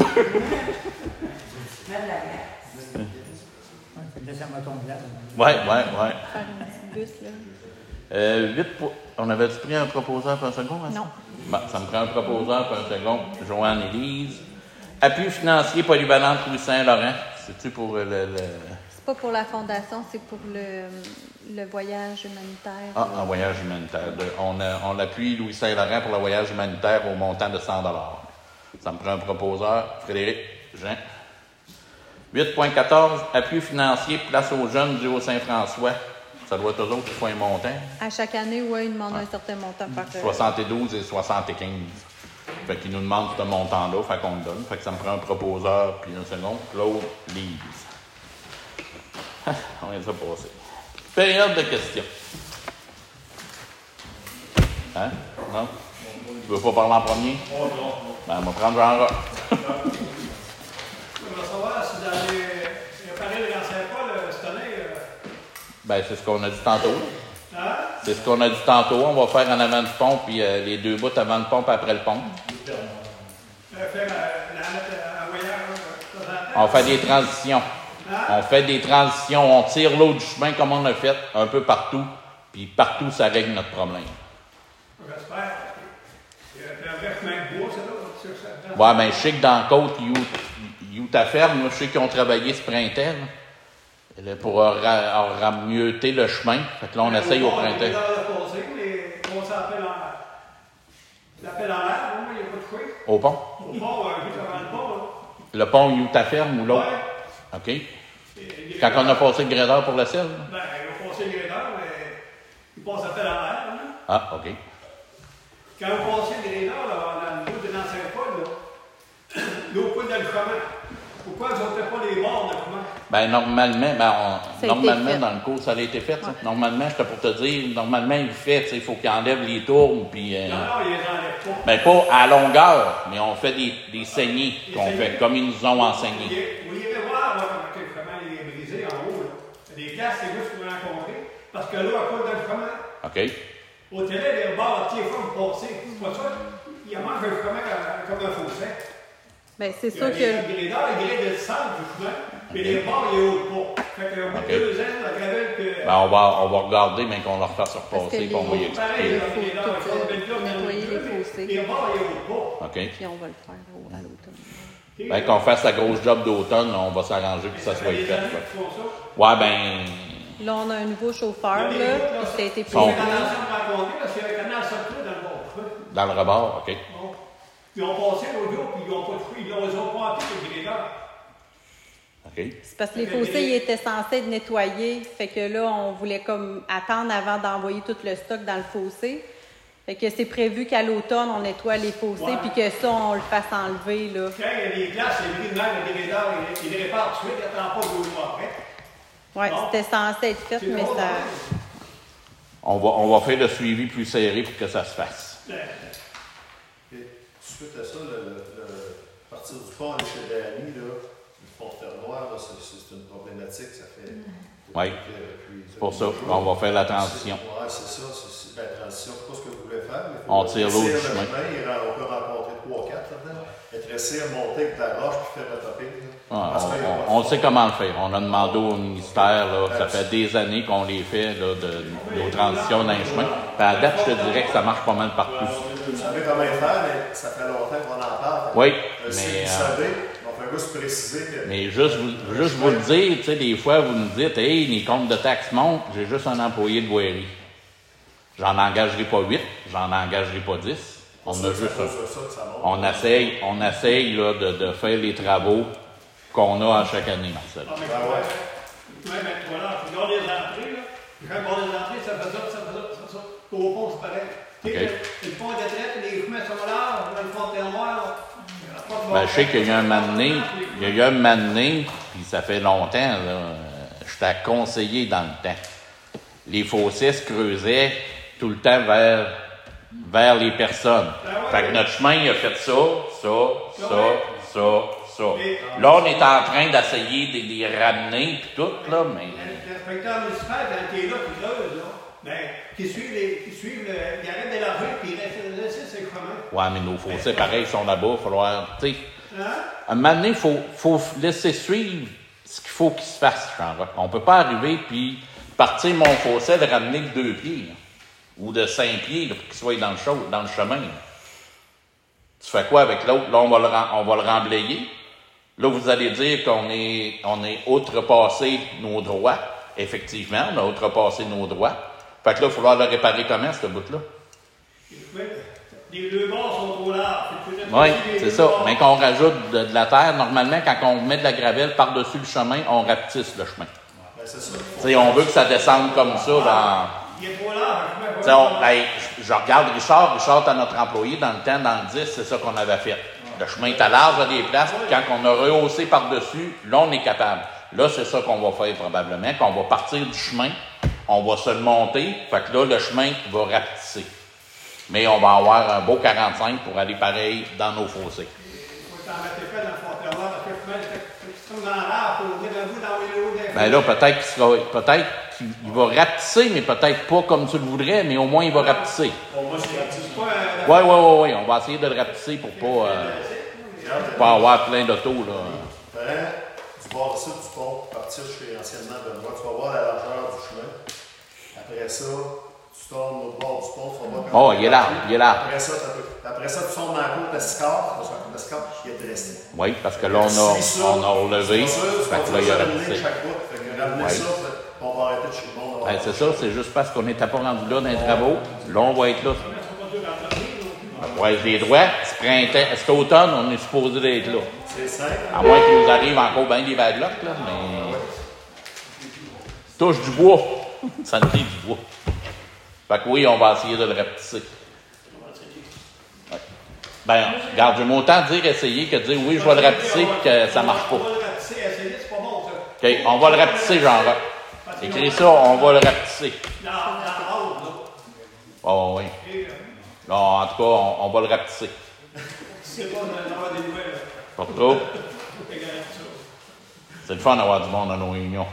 Laissez ma tombe là. Ouais. Faire une petite bus, là. On avait-tu pris un proposeur pour un second? Hein? Non. Bon, ça me prend un proposeur pour un second. Joanne Élise. Appui financier polyvalent Louis Saint-Laurent. C'est-tu pour C'est pas pour la fondation, c'est pour le voyage humanitaire. Ah, un voyage humanitaire. On appuie Louis Saint-Laurent pour le voyage humanitaire au montant de 100 $. Ça me prend un proposeur. Frédéric, Jean. 8.14, appui financier, place aux jeunes du Haut-Saint-François. Ça doit être eux autres qui font un montant. À chaque année, oui, ils demandent un certain montant par 72 et 75. Fait qu'ils nous demandent ce montant-là, fait qu'on le donne. Fait que ça me prend un proposeur, puis un second, Claude Lise. On vient de ça passer. Période de questions. Hein? Non? Tu veux pas parler en premier? Ben, on va prendre Jean-Roch. On va savoir si dans les appareils de Saint-Paul, cette année. Ben, c'est ce qu'on a dit tantôt. C'est ce qu'on a dit tantôt. On va faire en avant du pont, puis les 2 bouts avant le pont, puis après le pont. On fait des transitions. On fait des transitions. On tire l'eau du chemin comme on a fait, un peu partout. Puis partout, ça règle notre problème. J'espère. Il y a un vrai chemin de bois, c'est là. Ouais, ben, je sais que dans la côte, you ta ferme, là, je sais qu'ils ont travaillé ce printemps. Pour rameuter le chemin. Fait que là, on essaye au printemps. Mais on s'appelle l'appel en l'air, il n'y a pas de couille. Au pont? Au pont, juste avant le pont. Le pont Utah ferme ou l'autre? Ouais. OK. Quand on a passé le gradeur pour le sel? Ben, il a passé le gradeur, mais il passe l'appel en l'air. Ah, OK. Quand vous passez le gradeur, dans le bout de l'ancien Paul, l'eau coule dans le chemin. Pourquoi ils n'ont pas les bords de chemin? Ben normalement, fait. dans le cours, ça a été fait. Ça. Normalement, j'étais pour te dire, normalement, il fait, il faut qu'il enlève les tournes, puis... Non, il les enlève pas. Ben pas à longueur, mais on fait des saignées qu'on fait, comme ils nous ont enseigné. Vous irez voir comment il est brisé en haut. Là. Des glaces, c'est juste pour rencontrer, parce que l'eau coule dans le chemin. OK. Au télé, les bords, à pied fois, passer. C'est pas ça. Il mange le chemin comme un fossé. Bien, c'est sûr que. Le gradeur, il grade le centre du chemin, mais les bords, il est haut pas. Fait qu'au bout de 2 ans, la gravelle que. Ben, on va regarder, mais qu'on leur fasse repasser, Parce qu'on va y que expliquer. il faut nettoyer les fossés. Les bords, il est haut pas. OK. Puis on va le faire à l'automne. Ben, qu'on fasse la grosse job d'automne, on va s'arranger pour que ça soit fait. Là. Ouais, ben. Là, on a un nouveau chauffeur, là, puis ça a été Son- prévu. Parce qu'il y avait un canal sorti dans le bord. Dans le rebord, OK. Bon. Ils ont passé l'autre jour, puis ils n'ont pas de fruits. Ils ont pas appris le gradeur. OK. C'est parce que les fossés, ils étaient censés être nettoyés. Fait que là, on voulait comme attendre avant d'envoyer tout le stock dans le fossé. Fait que c'est prévu qu'à l'automne, on nettoie les fossés, Ouais. puis que ça, on le fasse enlever, là. Quand il y a des glaces, c'est bris de même, le gradeur, il les répare tout de suite, il n'attend pas 2 mois après. Ouais, Bon. c'était censé être fait, C'est mais drôle, ça. hein? On va faire le suivi plus serré pour que ça se fasse. Et suite à ça, partir du pont à chez Dany, le porteur noir, là, c'est une problématique, ça fait. Oui. C'est pour ça qu'on va faire la transition. Oui, c'est ça. C'est la transition. C'est pas ce que vous voulez faire. Mais On tire l'eau du chemin. On peut rencontrer 3-4 là-dedans. Être essayé à monter avec de la roche puis faire le topping. Ah, on sait comment le faire. On a demandé au ministère, là, ça fait des années qu'on les fait, là, nos transitions dans les chemins. Puis à date, je te dirais que ça marche pas mal partout. Vous savez comment faire, mais ça fait longtemps qu'on en parle. Oui, Si mais, vous savez, on fait juste préciser que. mais juste vous le dire, tu sais, des fois, vous nous dites, hey, les comptes de taxes montent, j'ai juste un employé de voirie. J'en engagerai pas 8, j'en engagerai pas 10. On a juste un. On essaye là, de faire les travaux qu'on a à chaque année, Marcel. Ah, mais mais voilà, puis dans les entrées, là, quand on les entrées, ça fait ça. Au fond, c'est pareil. Tu sais, le pont de traite, les chemins sont là, le fontaine noire, Ben, je sais qu'il y a eu un moment donné, puis ça fait longtemps, là, j'étais conseiller dans le temps. Les fossés se creusaient tout le temps vers les personnes. Fait que notre chemin, il a fait ça. Là, on est en train d'essayer de les ramener, puis tout, là, mais... L'inspecteur municipal, quand il est là, qui creuse, là, ben, qui suivent il arrête d'élargir, puis il laisse ses chemins. Ouais, mais nos fossés, pareil, sont là-bas, il va falloir, tu sais... Hein? À un moment donné, il faut laisser suivre ce qu'il faut qu'il se fasse, Jean-Roch. On peut pas arriver, puis partir mon fossé, le ramener de 2 pieds, là, ou de 5 pieds, là, pour qu'il soit dans le chemin. Là. Tu fais quoi avec l'autre? Là, on va le remblayer. Là, vous allez dire qu'on est outrepassé nos droits. Effectivement, on a outrepassé nos droits. Fait que là, il va falloir le réparer comment, ce bout-là? Les 2 bords sont trop larges. Oui, c'est ça. Mais qu'on rajoute de la terre, normalement, quand on met de la gravelle par-dessus le chemin, on rapetisse le chemin. Ben, c'est ça. T'sais, on veut que ça descende comme ça dans... Il est trop large. Je regarde Richard, t'as notre employé dans le temps, dans le 10, c'est ça qu'on avait fait. Le chemin est à large à des places, puis quand on a rehaussé par-dessus, là, on est capable. Là, c'est ça qu'on va faire probablement, qu'on va partir du chemin, on va se le monter, fait que là, le chemin va rapetisser. Mais on va avoir un beau 45 pour aller pareil dans nos fossés. Il faut t'en mettre fait dans le fontaine noire, parce que le chemin est extrêmement large, il faut venir un bout dans les hauts des. Ben là, peut-être qu'il va rapetisser, mais peut-être pas comme tu le voudrais, mais au moins il va rapetisser. Bon, moi, c'est rapetissé. Oui. On va essayer de le rapetisser pour pas avoir plein d'autos, là. Du bord ici du pont, partir chez anciennement Benoît, tu vas voir la largeur du chemin. Après ça, tu tournes au bord du pont, tu vas voir. Oh, il est là. Après ça, tu tombes dans la côte d'Escar. il est dressé. Oui, parce que là, on a relevé. Fait que là, il y a rapetissé. chaque bout. Fait que ramener ça, on va arrêter de chez le monde. Ben, c'est ça, c'est juste parce qu'on n'était pas rendu là dans les travaux. Là, on va être là. Ouais, les droits, ce printemps, cet automne, on est supposé d'être là. C'est simple. À moins qu'il nous arrive encore bien des bad luck, là, mais. Touche du bois. Santé du bois. Fait que oui, on va essayer de le rapetisser. Ouais. Ben, regarde, j'ai autant dire essayer que dire oui, je vais le rapetisser et que ça marche pas. On va le rapetisser, essayer, c'est pas bon, ça. OK, on va le rapetisser, Jean-Roch. Écris ça, on va le rapetisser. Oh, oui. Non, en tout cas, on va le rapetisser. C'est pas d'avoir des nouvelles. Pas trop. C'est le fun d'avoir du monde dans nos réunions.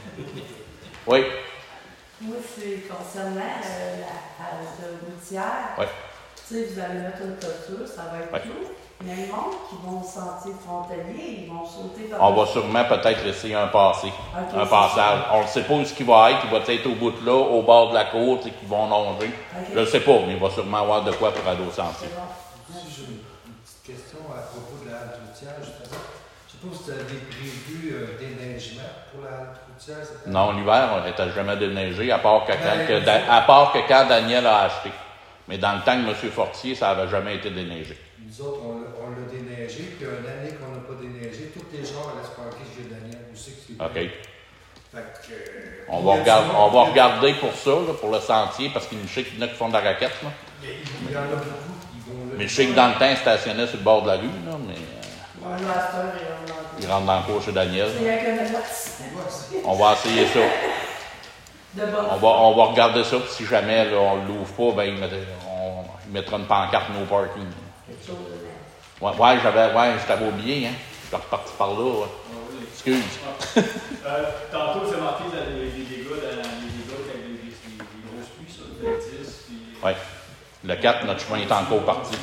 Oui. Moi, c'est concernant la halte routière. Oui. Tu sais, vous allez mettre une clôture, ça va être tout. Mais les gens qui vont au sentier frontalier, ils vont sauter par. On va sûrement peut-être laisser un passé, Okay, un passage. On ne sait pas où ce qu'il va être. Il va être au bout de là, au bord de la côte, et qu'ils vont longer. Okay. Je ne sais pas, mais il va sûrement avoir de quoi pour aller au sentier. Si j'ai une petite question à propos de la halte routière, justement. Je suppose que tu as des prévus déneigement pour la halte routière? Non, l'hiver, on n'était jamais déneigé, à part que quand Daniel a acheté. Mais dans le temps de M. Fortier, ça n'avait jamais été déneigé. Nous autres, on l'a déneigé, puis une année qu'on n'a pas déneigé, tous les gens allaient se parquer chez Daniel aussi. OK. Fait que, On va regarder pour ça, là, pour le sentier, parce qu'il je sais qu'il y en a qui font de la raquette. Là. il y en a beaucoup qui vont là. Mais je sais que dans le temps, ils stationnaient sur le bord de la rue, là, mais Ouais, le master, ils rentrent dans le cours chez Daniel. c'est avec un place. On va essayer ça. De bon. On va regarder ça, puis si jamais là, on ne l'ouvre pas, ben, il mettra une pancarte no parking. Quelque chose de même. Je t'avais oublié, hein. Je suis reparti par là. Ouais. Excuse. Tantôt, c'est marqué les dégâts avec les grosses pluies sur le 10. Oui. Le 4, notre chemin est encore parti.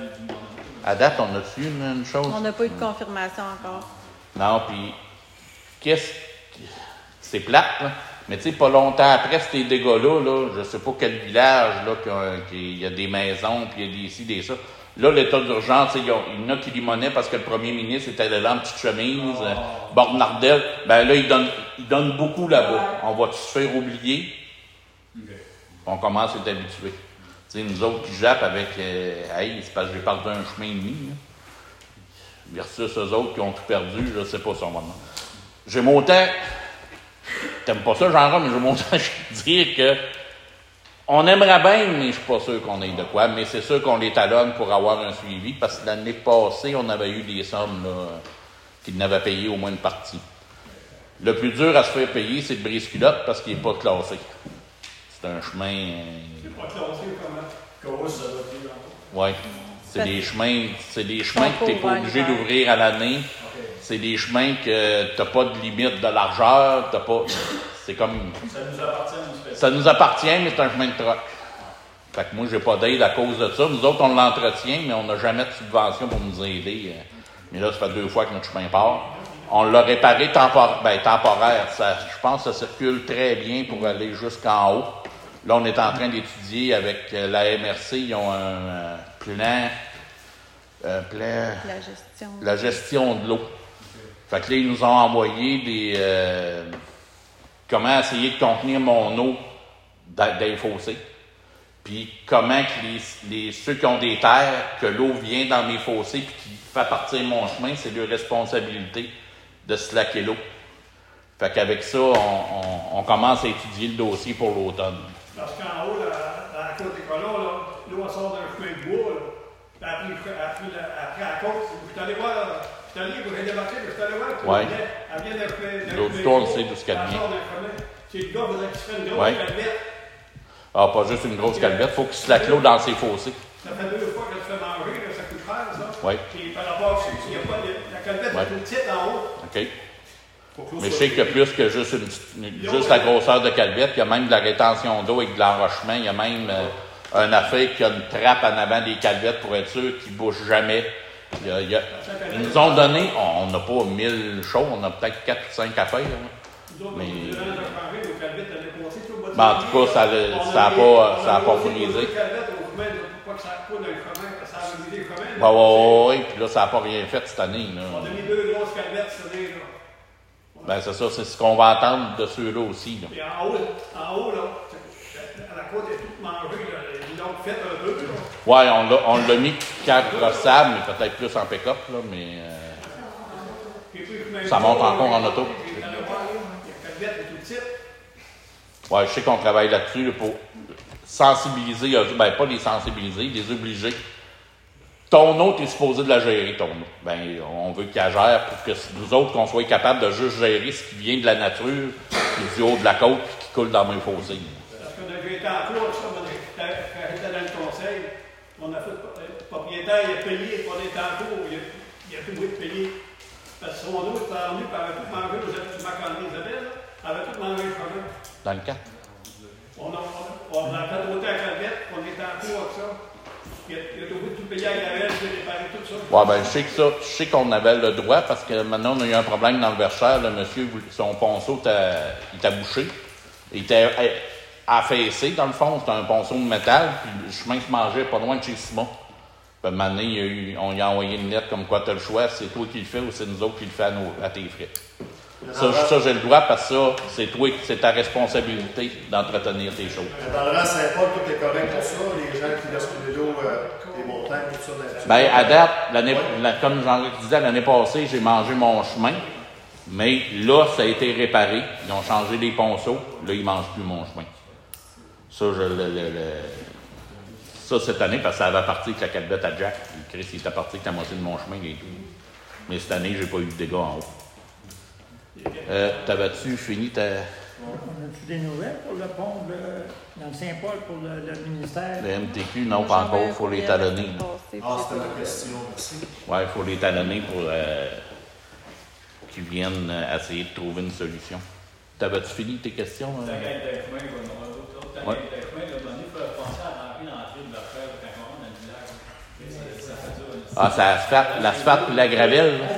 À date, on a-tu une chose? On n'a pas eu de confirmation encore. Non, puis c'est plate, là. Mais tu sais, pas longtemps après ces dégâts-là, là, je sais pas quel village, là, qu'il y a des maisons, puis il y a des ci, des ça. Là, l'état d'urgence, il y en a qui limonaient parce que le premier ministre était là en petite chemise, Bornardel. Ben là, il donne beaucoup là-bas. On va se faire oublier. On commence à être habitué. Tu sais, nous autres qui jappent avec, c'est parce que j'ai parti d'un chemin et demi, là. Versus eux autres qui ont tout perdu, je sais pas son moment. J'ai mon temps. T'aimes pas ça, genre, mais j'ai mon temps à dire que on aimerait bien, mais je suis pas sûr qu'on ait de quoi. Mais c'est sûr qu'on les talonne pour avoir un suivi, parce que l'année passée, on avait eu des sommes là, qui n'avaient payé au moins une partie. Le plus dur à se faire payer, c'est le brise-culotte, parce qu'il n'est pas classé. C'est un chemin. C'est pas classé comment ça va être. Oui. C'est des chemins que tu n'es pas obligé d'ouvrir à l'année. C'est des chemins que tu n'as pas de limite de largeur. C'est comme. Ça nous appartient, ça nous appartient, mais c'est un chemin de troc. Fait que moi, j'ai pas d'aide à cause de ça. Nous autres, on l'entretient, mais on n'a jamais de subvention pour nous aider. Mais là, ça fait 2 fois que notre chemin part. On l'a réparé temporaire. Je pense que ça circule très bien pour aller jusqu'en haut. Là, on est en train d'étudier avec la MRC. Ils ont un plan. La gestion de l'eau. Fait que là, ils nous ont envoyé comment essayer de contenir mon eau dans les fossés. Puis comment que ceux qui ont des terres, que l'eau vient dans mes fossés puis qui fait partir mon chemin, c'est leur responsabilité de slacker l'eau. Fait qu'avec ça, on commence à étudier le dossier pour l'automne. Parce qu'en haut, dans la côte des colons, l'eau sort d'un chemin de bois. Après la côte, je suis allé voir, je suis allé voir, elle vient d'un chemin. L'autre tour, on sait d'où ce qu'elle vient. C'est le gars qui faudrait qu'il se fasse une grosse calvette. Ah, pas juste une grosse calvette, il faut qu'il slack l'eau dans ses fossés. Ça fait 2 fois que tu fais manger, ça coûte cher, ça. Oui. Puis par rapport, il n'y a pas la calvette est toute petite en haut. OK. Mais je sais qu'il y a plus que juste la grosseur de calvette, il y a même de la rétention d'eau avec de l'enrochement, il y a même un affaire qui a une trappe en avant des calvettes pour être sûr qu'ils ne bougent jamais. Ils nous ont donné, on n'a pas 1000 choses, on a peut-être 4 ou 5 affaires. Mais en tout cas, ça n'a pas brisé. que ça coule dans le chemin, parce que ça a remis les chemins. Oui, puis là, ça n'a pas rien fait cette année. Là. On a mis 2 grosses calvettes cette année, là. Ben, c'est ça, c'est ce qu'on va attendre de ceux-là aussi. Là. Et en haut, là, la côte est toute mangée, là. Ils l'ont fait un peu, là. Ouais, on l'a mis carrossable, mais peut-être plus en pick-up, là, mais ça monte encore en auto. Ouais, je sais qu'on travaille là-dessus là, pour sensibiliser, ben pas les sensibiliser, les obliger. Ton eau, tu es supposé de la gérer, ton eau. Ben, on veut qu'elle gère pour que nous autres, qu'on soit capables de juste gérer ce qui vient de la nature, puis du haut de la côte, puis qui coule dans mes fossés. Parce qu'on a été en cours, ça, quand j'étais dans le conseil, on a fait, le propriétaire, il a payé, on est en cours, il a tout de payer. Parce que son eau était venue, puis elle avait tout mangé, vous avez tout macaroni, Isabelle, elle avait tout mangé le chemin. Dans le cas? On a fait ôter à calvette, on est en cours avec ça. Il a tout payé à Gavel, il a réparé tout ça. Ouais, ben, je sais qu'on avait le droit parce que maintenant, on a eu un problème dans le Verchères. Le monsieur, son ponceau, il était bouché. Il était affaissé, dans le fond. C'était un ponceau de métal. Puis le chemin se mangeait pas loin de chez Simon. Puis maintenant, on lui a envoyé une lettre comme quoi tu as le choix. C'est toi qui le fais ou c'est nous autres qui le fait à tes frais. Ça, j'ai le droit parce que ça, c'est ta responsabilité d'entretenir tes choses. Dans le rang Saint-Paul, tout est correct pour ça. Les gens qui laissent couler l'eau, les montagnes, tout ça. Bien, à date, comme Jean-Luc disait, l'année passée, j'ai mangé mon chemin. Mais là, ça a été réparé. Ils ont changé les ponceaux. Là, ils ne mangent plus mon chemin. Ça, ça, cette année, parce que ça avait parti avec la calvette à Jack. Chris, il était parti avec la moitié de mon chemin et tout. Mais cette année, j'ai pas eu de dégâts en haut. T'avais-tu fini ta... On a-tu des nouvelles pour le pont dans le Saint-Paul pour le ministère? Le MTQ, non, pas encore. Il faut les talonner. C'était ma question, merci. Oui, il faut les talonner pour qu'ils viennent essayer de trouver une solution. T'avais-tu fini tes questions? Ta gueule d'un chemin, on aura d'autres. Ta gueule d'un chemin, il faut penser à rentrer l'entrée de leur frère quand on rentre dans le village. Ça fait dur. Ah, c'est l'asphalte puis la gravelle. À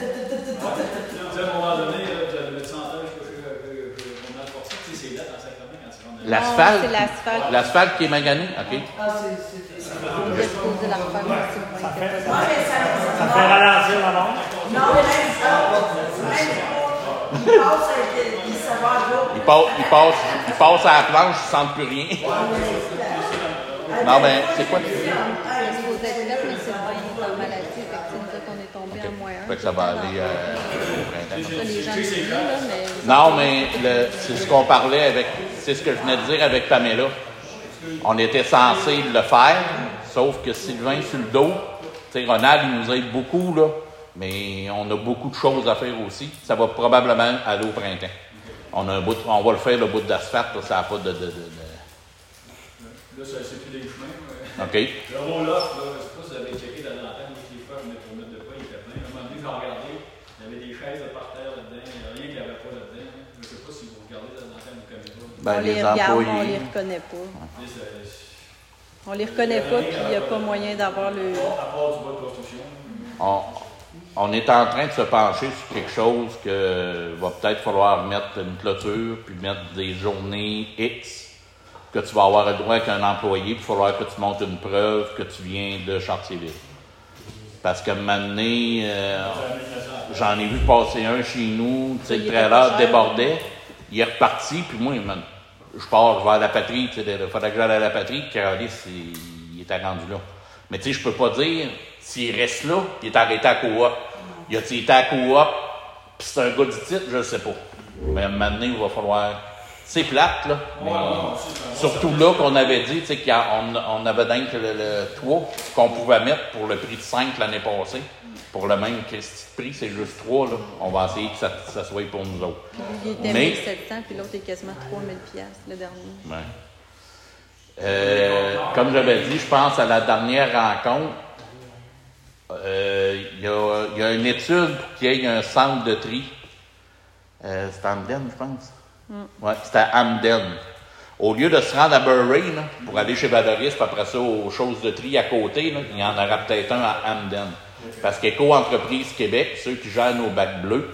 un moment donné, vous avez le centre qu'on a forcé, c'est là dans Sacramento quand tu rentres. L'asphalte? C'est l'asphalte. L'asphalte qui est magané? OK. Ah, c'est. Vous êtes supposé la refaire aussi. Ça fait ralentir la montre. Non, mais même ça, il passe avec des savoirs d'eau. Il passe à la planche, il ne sent plus rien. Non, mais c'est quoi? C'est supposé être fait, mais c'est le vin est en maladie. Fait que nous autres, on est tombé à moins 1. Fait que ça va aller au printemps. Ça, les gens disent, là, mais... Non, mais c'est ce qu'on parlait avec... C'est ce que je venais de dire avec Pamela. On était censé le faire, sauf que Sylvain sur le dos, tu sais, Ronald, il nous aide beaucoup, là, mais on a beaucoup de choses à faire aussi. Ça va probablement aller au printemps. On va le faire, le bout d'asphalte, là, ça n'a pas de... Là, c'est plus des chemins. OK. Le roll-off, je ne sais pas si vous avez checké dans l'antenne, les fois, je mettre de quoi, il était plein. À un moment donné, j'ai regardé, il y avait des chaises par terre là-dedans, il n'y a rien qu'il n'y avait pas là-dedans. Je ne sais pas si vous regardez dans l'antenne de caméra. Ben, on les regarde, mais on les reconnaît pas. On les reconnaît pas, puis il n'y a pas moyen d'avoir le... À part du bois de construction. On est en train de se pencher sur quelque chose que va peut-être falloir mettre une clôture, puis mettre des journées X, que tu vas avoir le droit avec un employé, puis il va falloir que tu montes une preuve que tu viens de Chartierville. Parce que maintenant, j'en ai vu passer un chez nous, tu sais, le trailer débordait, il est reparti, puis moi, je pars, je vais à la patrie, tu sais, il faudrait que j'aille à la patrie, Carolis, il était rendu là. Mais tu sais, je peux pas dire, s'il reste là, il est arrêté à Coop. Il a été à Coop, puis c'est un gars du titre, je ne sais pas. Mais maintenant, il va falloir... C'est plate, là. Mais surtout là qu'on avait dit, tu sais, qu'on avait dingue le toit qu'on pouvait mettre pour le prix de 5 l'année passée. Pour le même prix, c'est juste 3, là. On va essayer que ça soit pour nous autres. Il était 1700, puis l'autre est quasiment 3000 $, le dernier. Ouais. Comme j'avais dit, je pense à la dernière rencontre, il y a une étude pour qu'il y ait un centre de tri. C'est à Hamden, je pense. Ouais, c'était à Hamden. Au lieu de se rendre à Bury, là, pour aller chez Valoris, puis après ça, aux choses de tri à côté, là, il y en aura peut-être un à Hamden. Parce qu'Éco-Entreprise Québec, ceux qui gèrent nos bacs bleus,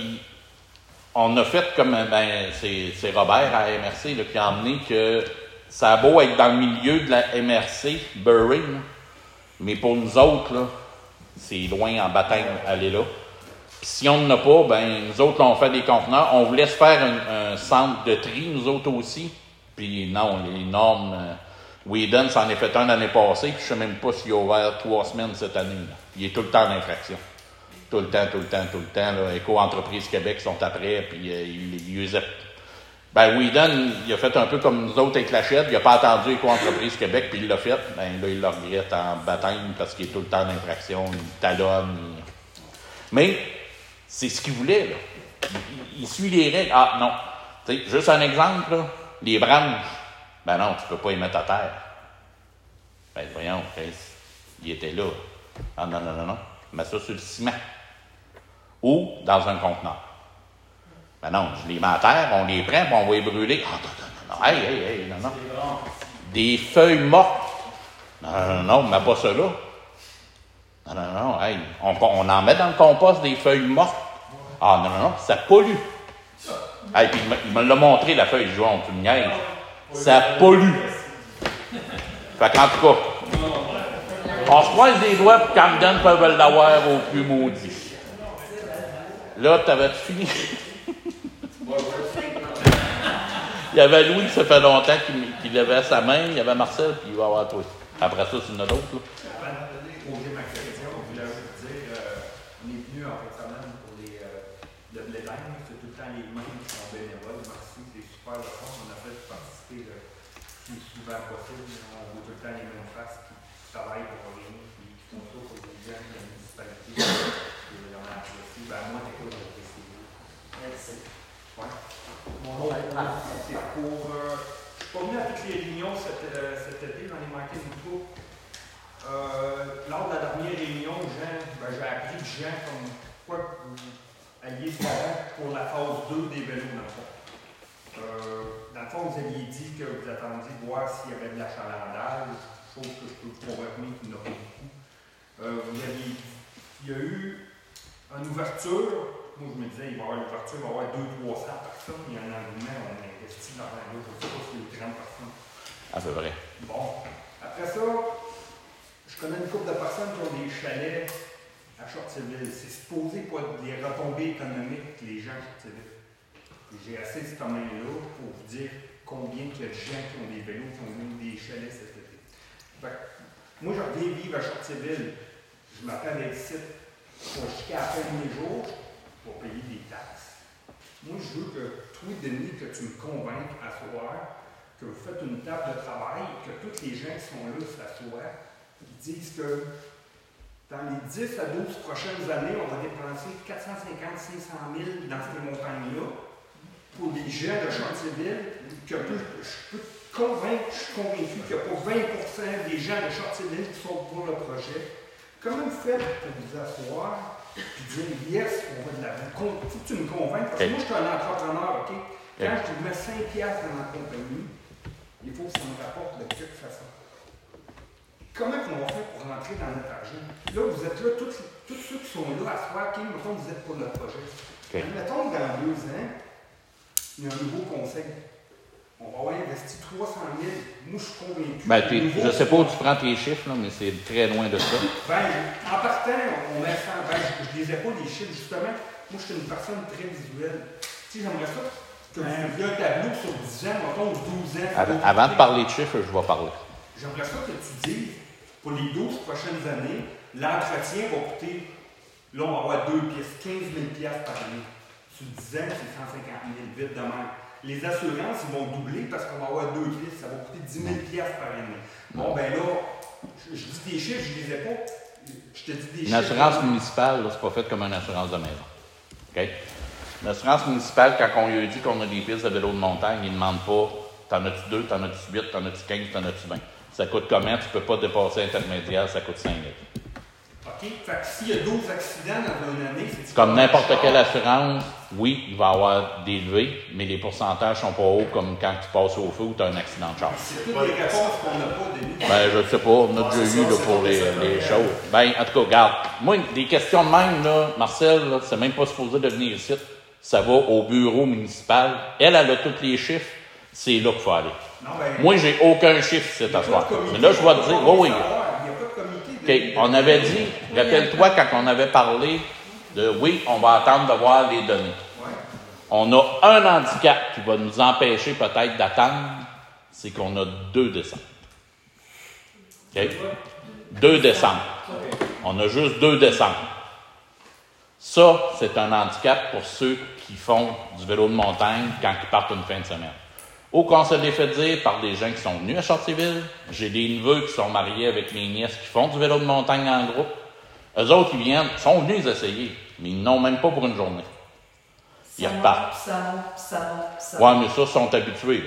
on a fait comme, c'est Robert à MRC là, qui a emmené que ça a beau être dans le milieu de la MRC, Bury, là, mais pour nous autres, là, c'est loin en baptême aller là. Puis si on n'en a pas, ben nous autres, là, on fait des conteneurs. On voulait se faire un centre de tri, nous autres aussi. Puis non, les normes... Whedon s'en est fait un l'année passée, puis je sais même pas s'il a ouvert 3 semaines cette année. Là. Il est tout le temps en infraction. Tout le temps. Là. Éco-entreprises Québec sont après, puis il usait... Ben, Whedon, il a fait un peu comme nous autres avec la Chède. Il n'a pas attendu Éco-entreprises Québec, puis il l'a fait. Ben là, il le regrette en baptême parce qu'il est tout le temps en infraction. Il talonne. Mais c'est ce qu'il voulait, là. Il suit les règles. Ah, non. T'sais, juste un exemple, là. Les branches. Ben non, tu peux pas les mettre à terre. Ben voyons, il était là. Ah non. Mets ça sur le ciment. Ou dans un conteneur. Ben non, je les mets à terre, on les prend, puis on va les brûler. Ah non. Non. Des feuilles mortes. Non, mets pas ça là. Non, hey, on en met dans le compost des feuilles mortes. Ah non, ça pollue. Hey, puis il me l'a montré, la feuille jaune, tu me niaises. Ça pollue. Fait qu'en tout cas, on se croise les doigts pour qu'Amden peuvent l'avoir au plus maudit. Là, t'avais-tu fini? Il y avait Louis, ça fait longtemps qu'il avait sa main, il y avait Marcel, puis il va avoir toi. Après ça, c'est une autre, là. Avant de poser ma question, je voulais juste dire, on est venu en fait semaine pour le blé d'Inde, c'est tout le temps les mêmes qui sont bénévoles. Merci, c'est super le fun. On a fait participer le plus souvent possible. On voit tout le temps les mêmes faces qui travaillent pour rien, puis qui font ça pour les gens de la municipalité. On a apprécié. Ben, moi, t'es quoi, j'ai apprécié. Merci. Ouais. Mon nom est c'est pour. Je suis pas venu à toutes les réunions cet été, j'en ai manqué une couple. Lors de la dernière réunion, j'ai appris que Jean, comme quoi vous alliez pour la phase 2 des vélos, dans le fond. Dans le fond, vous aviez dit que vous attendiez de voir s'il y avait de l'achalandage, chose que je peux vous confirmer qu'il n'y en a pas beaucoup. Vous aviez dit qu'il y a eu une ouverture. Moi, je me disais, il va y avoir l'ouverture, il va y avoir 200-300 personnes. Il y a un engouement, on a investi dans la route, je ne sais pas si il y a 30 personnes. À peu près. Bon. Après ça, je connais une couple de personnes qui ont des chalets à Chortierville. C'est supposé pas des retombées économiques que les gens à Chortierville. J'ai assez cette main-là pour vous dire combien il y a de gens qui ont des vélos, qui ont eu des chalets cet été. Fait que, moi, je reviens vivre à Chortierville. Je m'appelle ici pour jusqu'à la fin de mes jours. Pour payer des taxes. Moi, je veux que toi, Denis, que tu me convainques à soir, que vous faites une table de travail, que tous les gens qui sont là s'assoient, qui disent que dans les 10 à 12 prochaines années, on va dépenser 450-500 000 dans ces montagnes-là pour les gens de Chortierville, que je peux te convaincre, je suis convaincu qu'il n'y a pas 20% des gens de Chortierville qui sont pour le projet. Comment vous faites pour vous asseoir puis dire yes, on va de l'avant? Faut que tu me convainques, parce que moi je suis un entrepreneur, OK? Quand je te mets 5$ dans ma compagnie, il faut que ça me rapporte de quelque façon. Comment on va faire pour rentrer dans notre argent? Là, vous êtes là, tous ceux qui sont là à soir, OK, mettons vous êtes pour le projet. Mettons que dans 2 ans, il y a un nouveau conseil. On va avoir investi 300 000. Moi, je suis convaincu. Ben, je ne sais pas où tu prends tes chiffres, là, mais c'est très loin de ça. Ben, en partant, on met 100. Ben, je ne lisais pas les chiffres, justement. Moi, je suis une personne très visuelle. Tu sais, j'aimerais ça que vous faisiez un tableau sur 10 ans, mettons, 12 ans. Avant de parler de chiffres, je vais parler. J'aimerais ça que tu dises, pour les 12 prochaines années, l'entretien va coûter, là, on va avoir 2 pièces, 15 000 par année. Sur 10 ans, c'est 150 000, vite de même. Les assurances, ils vont doubler parce qu'on va avoir 2 pistes. Ça va coûter 10 000 par année. Bon, ben là, je dis des chiffres, je ne les ai pas. Je te dis des chiffres. Une assurance municipale, c'est pas fait comme une assurance de maison. OK? Une assurance municipale, quand on lui a dit qu'on a des pistes de vélo de montagne, ils ne demandent pas t'en as-tu 2, t'en as-tu 8, t'en as-tu 15, t'en as-tu 20. Ça coûte combien? Tu ne peux pas dépasser intermédiaire, ça coûte 5 000. OK. Fait que s'il y a 12 accidents dans une année, c'est comme n'importe quelle assurance, oui, il va y avoir des levées, mais les pourcentages ne sont pas hauts comme quand tu passes au feu ou tu as un accident de char. C'est toutes les réponses qu'on n'a pas, Denis. Ben, je ne sais pas. On a déjà eu là, pour les choses. Ben, en tout cas, regarde. Moi, des questions de même, là, Marcel, là, c'est même pas supposé de venir ici. Ça va au bureau municipal. Elle a tous les chiffres. c'est là qu'il faut aller. Non, ben, Moi, j'ai aucun chiffre ici à soir. Mais là, je vais te dire, oui. Il n'y a pas de comité. OK, on avait dit, rappelle-toi quand on avait parlé de, oui, on va attendre de voir les données. Ouais. On a un handicap qui va nous empêcher peut-être d'attendre, c'est qu'on a 2 décembre. OK? 2 décembre. On a juste 2 décembre. Ça, c'est un handicap pour ceux qui font du vélo de montagne quand ils partent une fin de semaine. Ou qu'on se l'est fait dire par des gens qui sont venus à Chartierville. J'ai des neveux qui sont mariés avec mes nièces qui font du vélo de montagne en groupe. Eux autres, ils viennent, sont venus les essayer, mais ils n'ont même pas pour une journée. Ils repartent. Ouais, mais ça, ils sont habitués.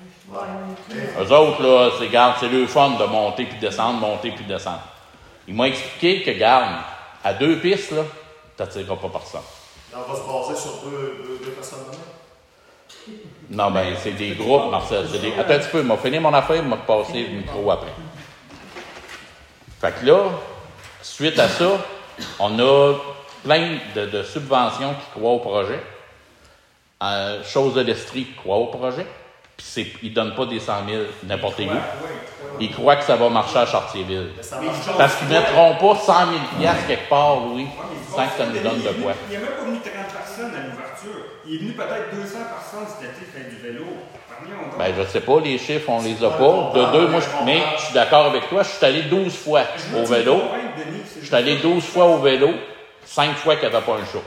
Eux autres, là, c'est le fun de monter puis descendre, monter puis descendre. Ils m'ont expliqué que, garde, à 2 pistes, là, t'attireras pas personne. On va se baser sur deux personnes maintenant? Non, ben, c'est des groupes, Marcel. Attends un petit peu, il m'a fini mon affaire, il m'a passé le micro après. Fait que là, suite à ça, on a plein de subventions qui croient au projet. Chose de l'Estrie qui croit au projet. Puis ils ne donnent pas des 100 000 n'importe où. Ils croient que ça va marcher à Chartierville. Parce qu'ils ne mettront pas 100 000 $ quelque part, Louis, sans que ça nous donne de quoi. Il n'y a même pas venu 30 personnes à l'ouverture. Il est venu peut-être 200 personnes cet été faire du vélo. Ben, je ne sais pas, les chiffres, on les a pas. Mais je suis d'accord avec toi, je suis allé 12 fois au vélo. Je suis allé 12 fois au vélo, 5 fois qu'il n'y avait pas un show.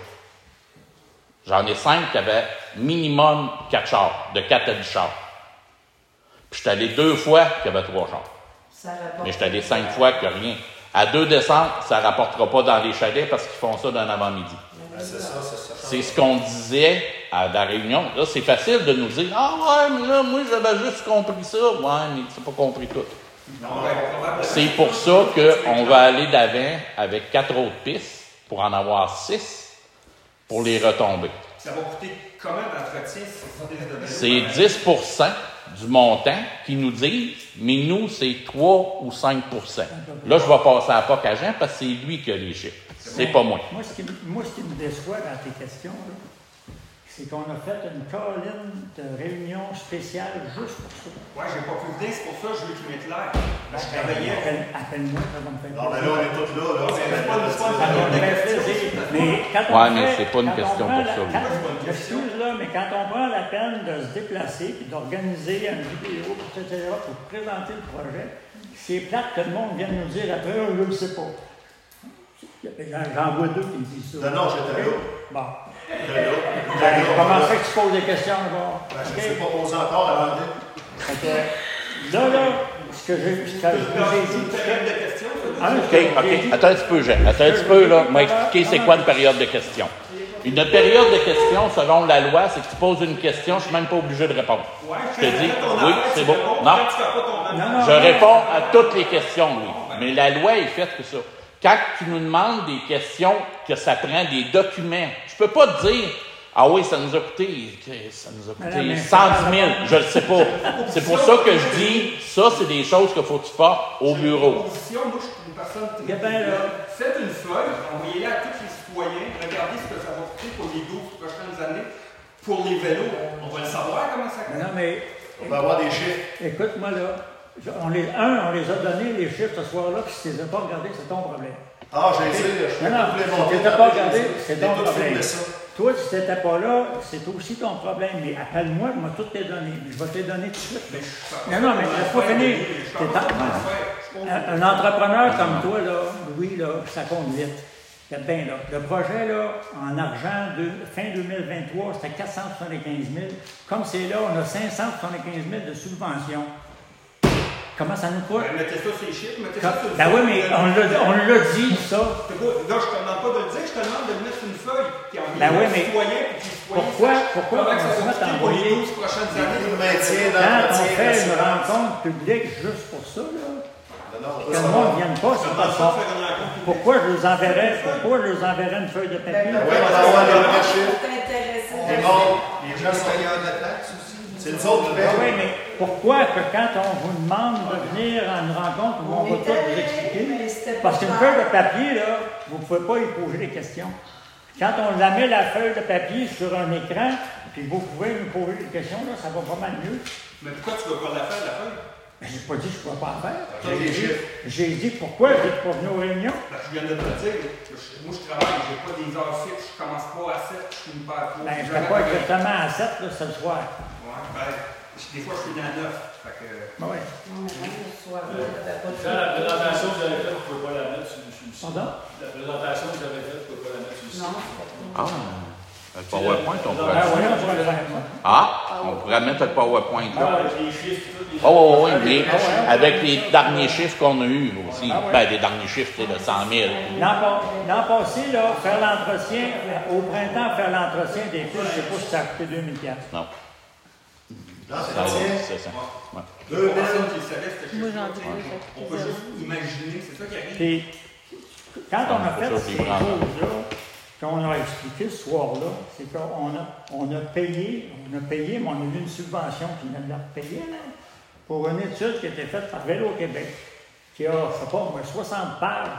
J'en ai 5 qui avaient minimum 4 chars, de 4 à 10 chars. Puis je suis allé 2 fois qu'il y avait 3 chars. Mais je suis allé 5 fois qu'il n'y a rien. À 2 décembre, ça ne rapportera pas dans les chalets parce qu'ils font ça d'un avant-midi. C'est ce qu'on disait à la réunion. Là, c'est facile de nous dire « Ah ouais, mais là, moi, j'avais juste compris ça. » Ouais, mais tu n'as pas compris tout. C'est pour ça qu'on va aller d'avant avec 4 autres pistes pour en avoir 6 pour les retombées. Ça va coûter combien d'entretien c'est 10% du montant qu'ils nous disent, mais nous, c'est 3 ou 5%. Là, je vais passer à POC à Jean parce que c'est lui qui a les chiffres. C'est pas moi. Moi, ce qui me déçoit dans tes questions, là, c'est qu'on a fait une colline de réunion spéciale juste pour ça. Ouais, j'ai pas pu venir, c'est pour ça que je veux qu'il m'ait clair. Je travaillais. Appelle-moi, ça va me faire plaisir. Non, mais là, on est tous là. Ça va me faire plaisir. Mais quand on ouais, mais c'est pas une question pour ça. Excuse, là, mais quand on prend la peine de se déplacer et d'organiser une vidéo, etc., pour présenter le projet, c'est plate que le monde vienne nous dire après, je ne le sais pas. J'en vois 2 qui me disent ça. Non, j'étais là. Bon. Comment ça que tu poses des questions là-bas? Je ne sais pas poser encore avant Là, ce que j'ai dit. OK. Attends un petit peu, Jean. Attends un petit peu, là. M'a expliqué c'est quoi une période de questions. Une période de questions, selon la loi, c'est que tu poses une question, je ne suis même pas obligé de répondre. Je te dis, oui, c'est bon. Non. Je réponds à toutes les questions, Louis. Mais la loi est faite que ça. Quand tu nous demandes des questions, que ça prend des documents, je peux pas te dire, ah oui, ça nous a coûté 110 000, je le sais pas. C'est pour ça que je dis, ça, c'est des choses qu'il faut que tu portes au bureau. Moi, je suis une personne très faites une feuille, envoyez-la à tous les citoyens, regardez ce que ça va coûter pour les 12 prochaines années, pour les vélos. On va le savoir comment ça coûte. Non, mais on va avoir des chiffres. Écoute-moi là. On les a donné les chiffres ce soir-là, puis si tu ne les as pas regardés, c'est ton problème. Ah, j'ai essayé. Si tu ne les as pas regardés, c'est ton problème. Toi, si tu n'étais pas là, c'est aussi ton problème. Mais appelle-moi, je vais tout te donner. Je vais te les donner tout de suite. Non, mais il faut finir. Un entrepreneur comme toi, là, Louis, là, ça compte vite. Bien, là, le projet, là, en argent, fin 2023, c'était 475 000. Comme c'est là, on a 575 000 de subventions. Comment ça nous coûte? Mettez ça sur les chiffres, mettez ça sur le oui, mais on l'a dit, ça. Là, je ne te demande pas de le dire, je te demande de le mettre sur une feuille. Puis mais pourquoi on va t'envoyer 12 prochaines années? Quand on fait une rencontre publique juste pour ça, là, que le monde ne vienne pas, c'est pas ça. Pourquoi je les enverrais une feuille de papier? Oui, on va avoir des vrais chiffres. Les gens sont payeurs de taxes aussi. C'est nous autres qui payons. Oui, mais pourquoi que quand on vous demande de venir à une rencontre où on va tout vous expliquer? Parce qu'une feuille de papier, là, vous ne pouvez pas y poser des questions. Quand on la met la feuille de papier sur un écran, puis vous pouvez nous poser des questions, là, ça va pas mal mieux. Mais pourquoi tu ne veux pas la faire, la feuille? Ben, j'ai pas dit que je ne pouvais pas la faire. J'ai des chiffres. J'ai dit pourquoi je n'étais pas venu aux réunions. Ben, je viens de te le dire. Moi, je travaille, je n'ai pas des heures fixes, je commence pas à 7, je finis pas à 3. Ben, je n'étais pas exactement à 7, là, c'est le soir. Ouais, ben, des fois, je finis à 9. Fait que... Ben oui. La présentation que vous avez faite, vous ne pouvez pas la mettre sur le site. Pardon? La présentation que vous avez faite, vous ne pouvez pas la mettre sur le site. Ah, le PowerPoint, on pourrait Ah oui, on pourrait le faire. on pourrait mettre le PowerPoint là. Avec les chiffres, tous les Oh, oui, mais avec les derniers chiffres qu'on a eus aussi. Ben, des derniers chiffres, c'est de 100 000. L'an passé, là, faire l'entretien, au printemps, faire l'entretien des pistes, je ne sais pas si ça a coûté 2000 $. Non. C'est ça. Ouais. Deux personnes qui le savaient, c'était Moi, chez j'en nous. dis On peut juste imaginer, c'est ça qui arrive. Puis, quand on a fait ça, ces c'est grand. choses-là, qu'on a expliqué ce soir-là, c'est qu'on a payé, mais on a eu une subvention qui nous a payé pour une étude qui a été faite par Vélo Québec, qui a, je ne sais pas, moi, 60 pages.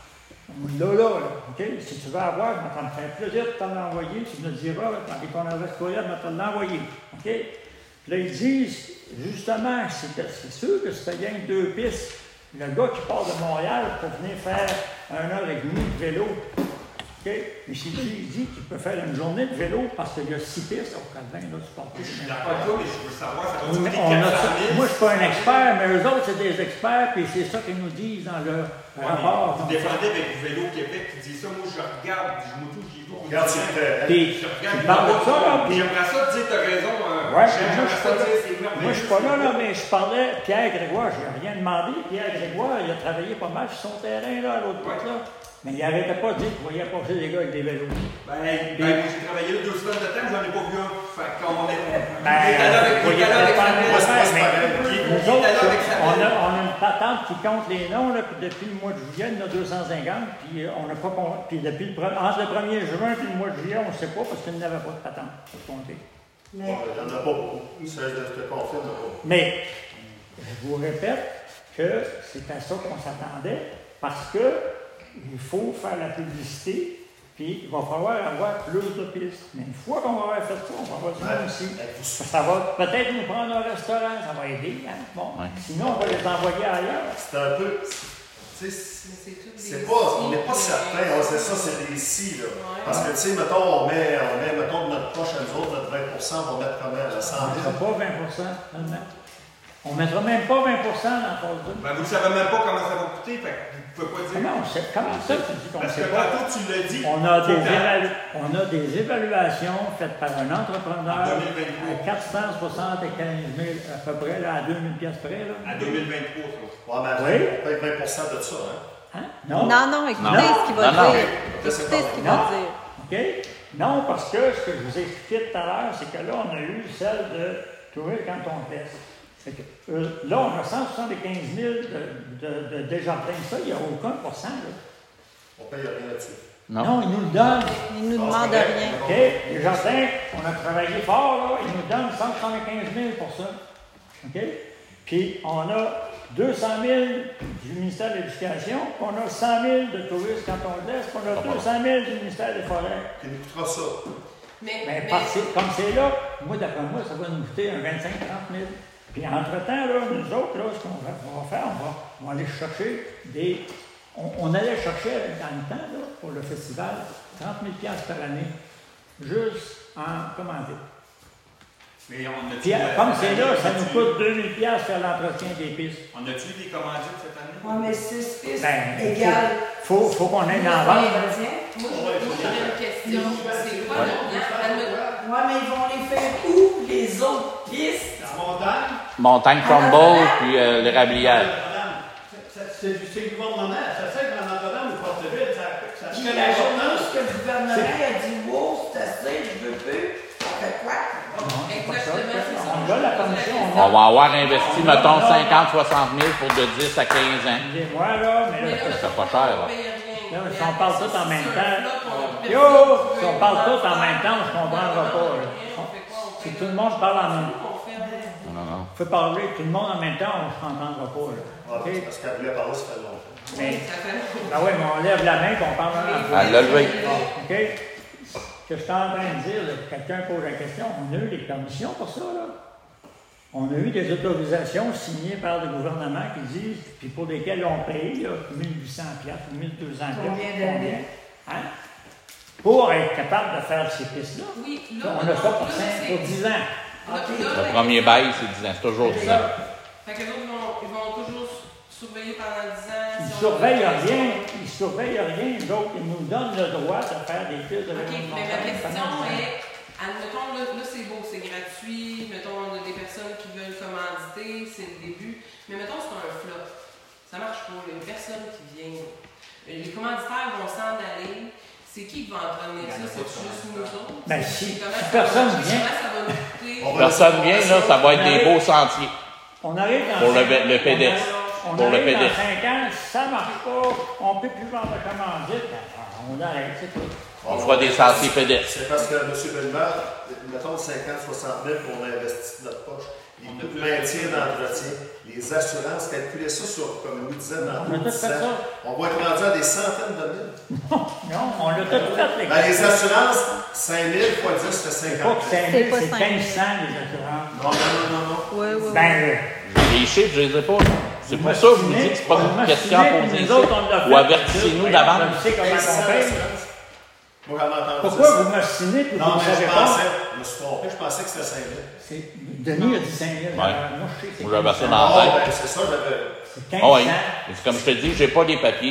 Là, OK? Si tu veux avoir, ça me fait plaisir de t'en envoyer, tu me le diras, avec ton adresse courriel, je vais te l'envoyer. OK? Puis là, ils disent, justement, c'est sûr que si tu gagnes 2 pistes, le gars qui part de Montréal pour venir faire 1h30 de vélo, OK? Mais il dit qu'il peut faire une journée de vélo parce qu'il y a 6 pistes. Oh, Calvin, là, tu parles plus. Je suis d'accord avec toi, mais je veux savoir, ça va Mais coûter 400 000. moi, je ne suis pas un expert, mais eux autres, c'est des experts, puis c'est ça qu'ils nous disent dans leur rapport. Vous défendez avec Vélo Québec qui dit ça, moi je regarde, je me touche, j'y vois. Regarde, c'est vrai. Puis, Je tu regarde, parles de ça, là, puis... j'aimerais ça te dire, t'as raison. Ouais, j'aimerais ça te dire, c'est merveilleux. moi, je suis pas là, mais je parlais, Pierre Grégoire, je n'ai rien demandé. Pierre Grégoire, il a travaillé pas mal sur son terrain, là, à l'autre bout, là. Mais il n'arrêtait pas de dire qu'il voyait passer des gars avec des vélos. Ben, moi, j'ai travaillé là 2 semaines de temps, j'en ai pas vu un. Fait qu'on est. Ben, vous voyez peut-être pas la même affaire, mais nous autres, on a une patente qui compte les noms, là, puis depuis le mois de juillet, il y en a 250, puis on n'a pas compté. Puis depuis entre le 1er juin et le mois de juillet, on ne sait pas parce qu'il n'avait pas de patente pour compter. Il n'y en a pas beaucoup. Ça, je te confirme pas. Mais, je vous répète que c'est à ça qu'on s'attendait, parce que il faut faire la publicité, puis il va falloir avoir plus de pistes. Mais une fois qu'on va avoir fait ça, on va avoir du monde aussi. Ça va peut-être nous prendre un restaurant, ça va aider. Hein? Bon. Sinon, on va les envoyer ailleurs. C'est un peu. C'est pas, on n'est pas certain, c'est ça, c'est des si, là. Parce que, tu sais, mettons, on met, mettons, de notre poche à nous autres, notre 20 on va mettre combien, à 100 000? On ne mettra pas 20 on ne mettra même pas 20 dans la phase 2. Ben, vous ne savez même pas comment ça va coûter, fait que vous ne pouvez pas dire. Comment ça, tu dis qu'on ne Parce sait que pas? tantôt, tu l'as dit. On a des évaluations faites par un entrepreneur à 475 000 à peu près, là, à 2 000 $ près. Là. À 2023, ça. Ouais, mais peut-être 20 de ça, hein? Non, écoutez ce qu'il va dire. Écoutez ce qu'il va dire. OK? Non, parce que ce que je vous ai expliqué tout à l'heure, c'est que là, on a eu celle de trouver quand on teste. Là, on a 175 000 de Desjardins. Ça, il n'y a aucun pourcent. Là. On ne paye rien là-dessus. Non, ils nous le donnent. Ils ne nous demandent rien. OK? Desjardins, on a travaillé fort, là. Ils nous donnent 175 000 pour ça. OK? Puis, on a 200 000 du ministère de l'Éducation, on a 100 000 de touristes quand on laisse, on a 200 000 du ministère des Forêts. Qui nous coûtera ça. Mais comme c'est là, moi, d'après moi, ça va nous coûter un 25-30 000. Puis entre-temps, là, nous autres, là, ce qu'on va faire, on va aller chercher des... On allait chercher dans le temps, là, pour le festival, 30 000 $ par année, juste en commandite. Mais on a Puis, comme c'est là, ça nous coûte 2 000 $ faire l'entretien des pistes. On a-tu des commandites cette année? Oui, mais 6 pistes égales. Faut qu'on ait une en vente. Moi, j'aurais une question. C'est quoi le plan? Oui, mais ils vont les faire où, les autres pistes? Montagne Crumble, puis l'érablière. C'est du gouvernement. Ça sert dans Notre-Dame ou Porte-Ville. Ça se Mais la journée que le gouvernement a dit « Wow, c'est assez, je veux plus », on fait quoi? On a la commission. On va avoir investi, mettons, 50-60 000 pour de 10 à 15 ans. Dis-moi, là, mais là, c'est pas cher, là. Là, si on parle tout en même temps, si on parle tout en même temps, on ne se comprendra pas. Là. Si tout le monde parle en même temps, il faut parler tout le monde en même temps, on ne s'entendra pas. Là. Okay? Parce qu'elle voulait parler, ça fait longtemps. Mais, ben oui, mais on lève la main et on parle en même temps. Elle l'a levé. OK? Ce que je suis en train de dire, là, quelqu'un pose la question, on a eu des commissions pour ça, là. On a eu des autorisations signées par le gouvernement qui disent, puis pour lesquelles on paye, là, 1800 $, 1200 $. Combien d'années? Hein? Pour être capable de faire ces pistes-là. Oui, là, On a ça pour 10 ans. Le premier bail, c'est 10 ans. C'est toujours 10 ans. Fait que les autres, ils vont toujours surveiller pendant 10 ans. Ils ne surveillent rien. Ils surveillent rien. Donc, ils nous donnent le droit de faire des pistes de OK, réglementation mais ma question pendant 10 ans. est, admettons, là c'est beau, c'est gratuit, mettons, on a des personnes qui veulent commanditer, c'est le début, mais mettons, c'est un flop. Ça marche pas, il y a personne qui vient. Les commanditaires vont s'en aller. C'est qui va entraîner ça? C'est juste nous autres? Ben, si Comment personne ça va, vient. comment ça va nous coûter? Personne vient, là, ça va être des beaux sentiers. On arrive dans Pour 5 le pédestre. On Pour le arrive dans pédestre. 5 ans, ça ne marche pas, on ne peut plus vendre de commandite, on arrête, c'est tout. On fera des sentiers pédestres. C'est parce que M. Bellemare, mettons 50, 60 000 qu'on a investi de notre poche. Les coûts de maintien d'entretien, les assurances, calculer ça sur, comme Louis disait, dans On a tout fait ça. on va être rendu à des centaines de mille. Non, on l'a tout fait, les Ben, les assurances, 5 000 fois 10, c'est 50 000. Pas que 5 000, c'est 1500 les assurances. Non. Oui, oui, Ben, Les chiffres, je les ai pas. C'est pour ça que je vous dis que c'est pas une question à poser ici. Ou avertissez-nous d'avance. Je sais comment on paye. Moi, j'en ai entendu Pourquoi ça. vous m'ostinez et vous Non, ne mais savez je pas? pensais, je me suis trompé, je pensais que c'était 5 000. Denis a dit 5 000. Ouais. Moi, je sais que c'est Moi, j'avais ça 1500. dans la Ah, tête. ben, c'est ça, j'avais. C'est Ah oui. 1500. Mais comme je te dis, j'ai pas les papiers.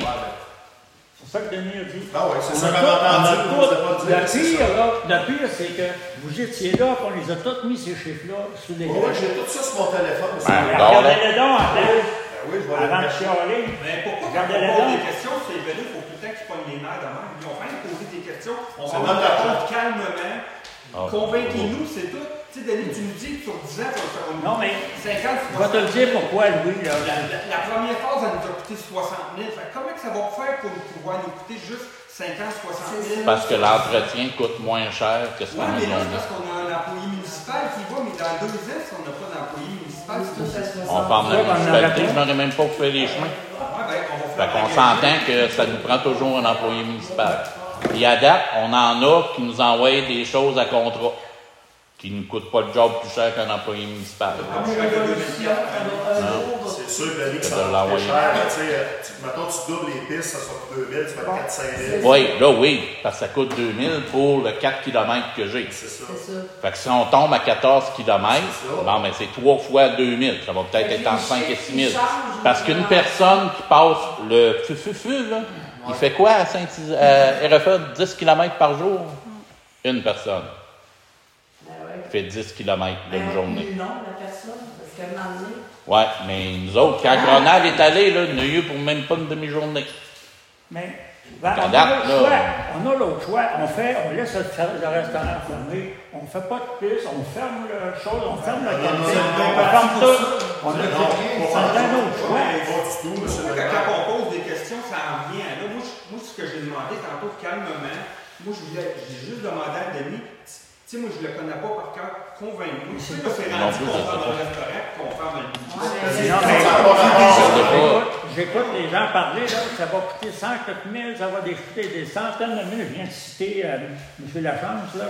C'est ça que Denis a dit. Ah oui, c'est On ça a qu'on tout- a entendu. on a vous avez pas tout- dit, mais c'est ça. Le pire, c'est que vous étiez là, puis on les a tous mis, ces chiffres-là, sous les Oui, j'ai tout ça sur mon téléphone. Ben, Regardez-le donc, oui, je vais avant de le chialer. Mais pourquoi quand Regardez-le on pose donc. des questions, c'est venu, il faut tout le temps qu'ils pognent les nerfs de même. Ils ont rien posé des questions. On C'est va notre argent. répondre calmement. Ah, Convainquez-nous, c'est tout. Tu sais, Denis, tu nous dis que sur 10 ans, Non, mais 50, je vais te le dire pourquoi, Louis. Là. La première phase, elle nous a coûté 60 000. Fait que comment que ça va faire pour pouvoir nous coûter juste 50, 60 000? Parce que l'entretien coûte moins cher que ce qu'on Oui, nous mais là, a c'est dit. parce qu'on a un employé municipal qui va, mais dans 2 ans, si on n'a pas d'employé municipal, c'est tout ça. On parle de la municipalité, je n'aurais même pas fait les chemins. Fait qu'on s'entend que ça nous prend toujours un employé municipal. Et à date, on en a qui nous envoient des choses à contrat, qui ne coûtent pas le job plus cher qu'un employé municipal. C'est sûr que Denis, Que ça de va l'envoyer. coûter cher. Tu sais, mettons, tu doubles les pistes, ça sera 2 000, tu vas être 4 5 000. Oui, là, oui, parce que ça coûte 2000 pour le 4 km que j'ai. C'est ça. Fait que si on tombe à 14 km, bon, ben, c'est 3 fois 2000. Ça va peut-être être entre 5 et 6 000. Parce qu'une personne qui passe le fufufu, là, il fait quoi à RFA? 10 km par jour? Une personne. Il fait 10 km d'une journée. Non, la personne, parce qu'elle m'a donné. Ouais, mais nous autres, quand Grenade est allé, là, il n'y a eu pour même pas une demi-journée. Mais on a Regarde, l'autre choix. là. On a l'autre choix. On laisse le restaurant fermé. On ne fait pas de plus. On ferme le chose. On ferme le café. On ferme tout. On a un autre choix. Quand on pose des questions, ça en vient. Là, moi, ce que j'ai demandé tantôt, calmement, moi, j'ai juste demandé à Denis, tu sais, moi, je ne le connais pas par cœur, convaincu. Tu sais, là, c'est rendu qu'on ferme le restaurant, qu'on ferme le budget. Non, mais j'écoute les gens parler, là, ça va coûter 104 000, ça va coûter des centaines de mille. Je viens de citer M. Lachance, là.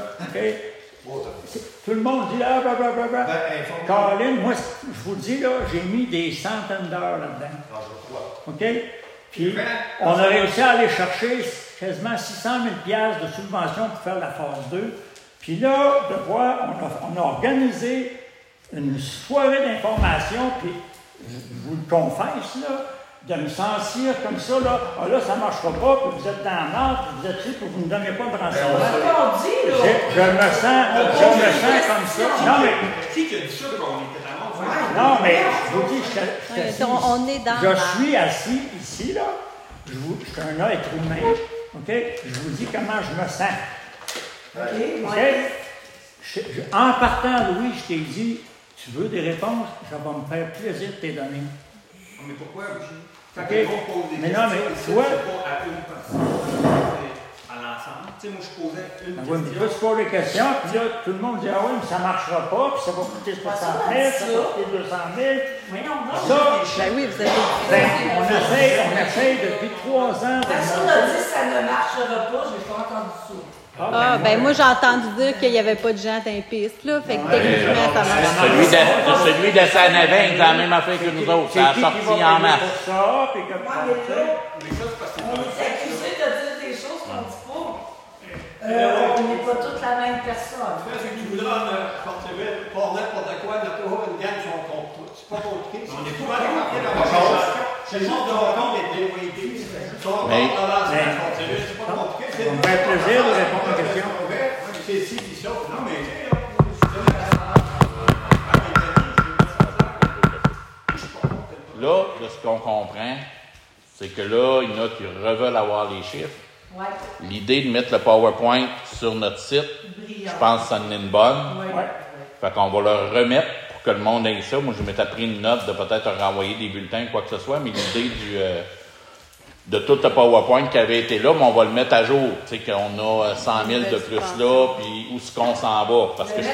Tout le monde dit, ah, blablabla. Caroline, moi, je vous dis, là, j'ai mis des centaines d'heures là-dedans. OK? Puis, on a réussi à aller chercher quasiment 600 000 $ de subvention pour faire la phase 2. Puis là, de voir, on a organisé une soirée d'information, puis je vous le confesse, là, de me sentir comme ça, là, ah là, ça ne marchera pas, puis vous êtes dans la merde, puis vous êtes ici, puis vous ne me donnez pas de renseignements. Je me sens comme ça. Non, mais... Qui a dit ça qu'on était dans la merde? Non, mais je vous dis, on est dans je suis assis ici, là. Je suis un être humain. OK? Je vous dis comment je me sens. OK? En partant, Louis, je t'ai dit, tu veux des réponses? Ça va me faire plaisir de t'les donner. Mais pourquoi, Roger? OK? Quand on pose des Mais non, mais questions, toi... c'est pas à une personne, c'est à l'ensemble. Tu sais, moi, je posais une Oui, mais toi, tu poses des questions, puis là, tout le monde dit, ah oui, mais ça ne marchera pas, puis ça va coûter 60 000, ça va coûter 200 000. Ça, ben oui, vous avez... on essaye depuis 3 ans. Personne n'a dit que ça ne marchera pas, je n'ai pas entendu ça. Ah, ben moi, j'ai entendu dire qu'il n'y avait pas de gens dans les pistes, là. Fait que techniquement, ça marche. Celui de Saint-Navin, c'est la même affaire que nous autres. Ça a sorti en masse. Ça, puis comme ça. On est accusé de dire des choses qu'on ne dit pas. On n'est pas toutes la même personne. Ce que tu voudras, Fort-Civil, pas n'importe quoi, notre une gang sont contre toi. C'est pas contre Christ. On est pas c'est le monde de rencontre des témoins. Mais, c'est pas contre Christ. Ça me fait plaisir de répondre aux questions. C'est ci, c'est ça. Non, mais là, de ce qu'on comprend, c'est que là, il y en a qui veulent avoir les chiffres. Ouais. L'idée de mettre le PowerPoint sur notre site, je pense que ça en est une bonne. Ouais. Fait qu'on va le remettre pour que le monde ait ça. Moi, je m'étais pris une note de peut-être renvoyer des bulletins, quoi que ce soit, mais l'idée de tout le PowerPoint qui avait été là, mais on va le mettre à jour. Tu sais, qu'on a 100 000 de plus là, puis où est-ce qu'on s'en va. Parce que je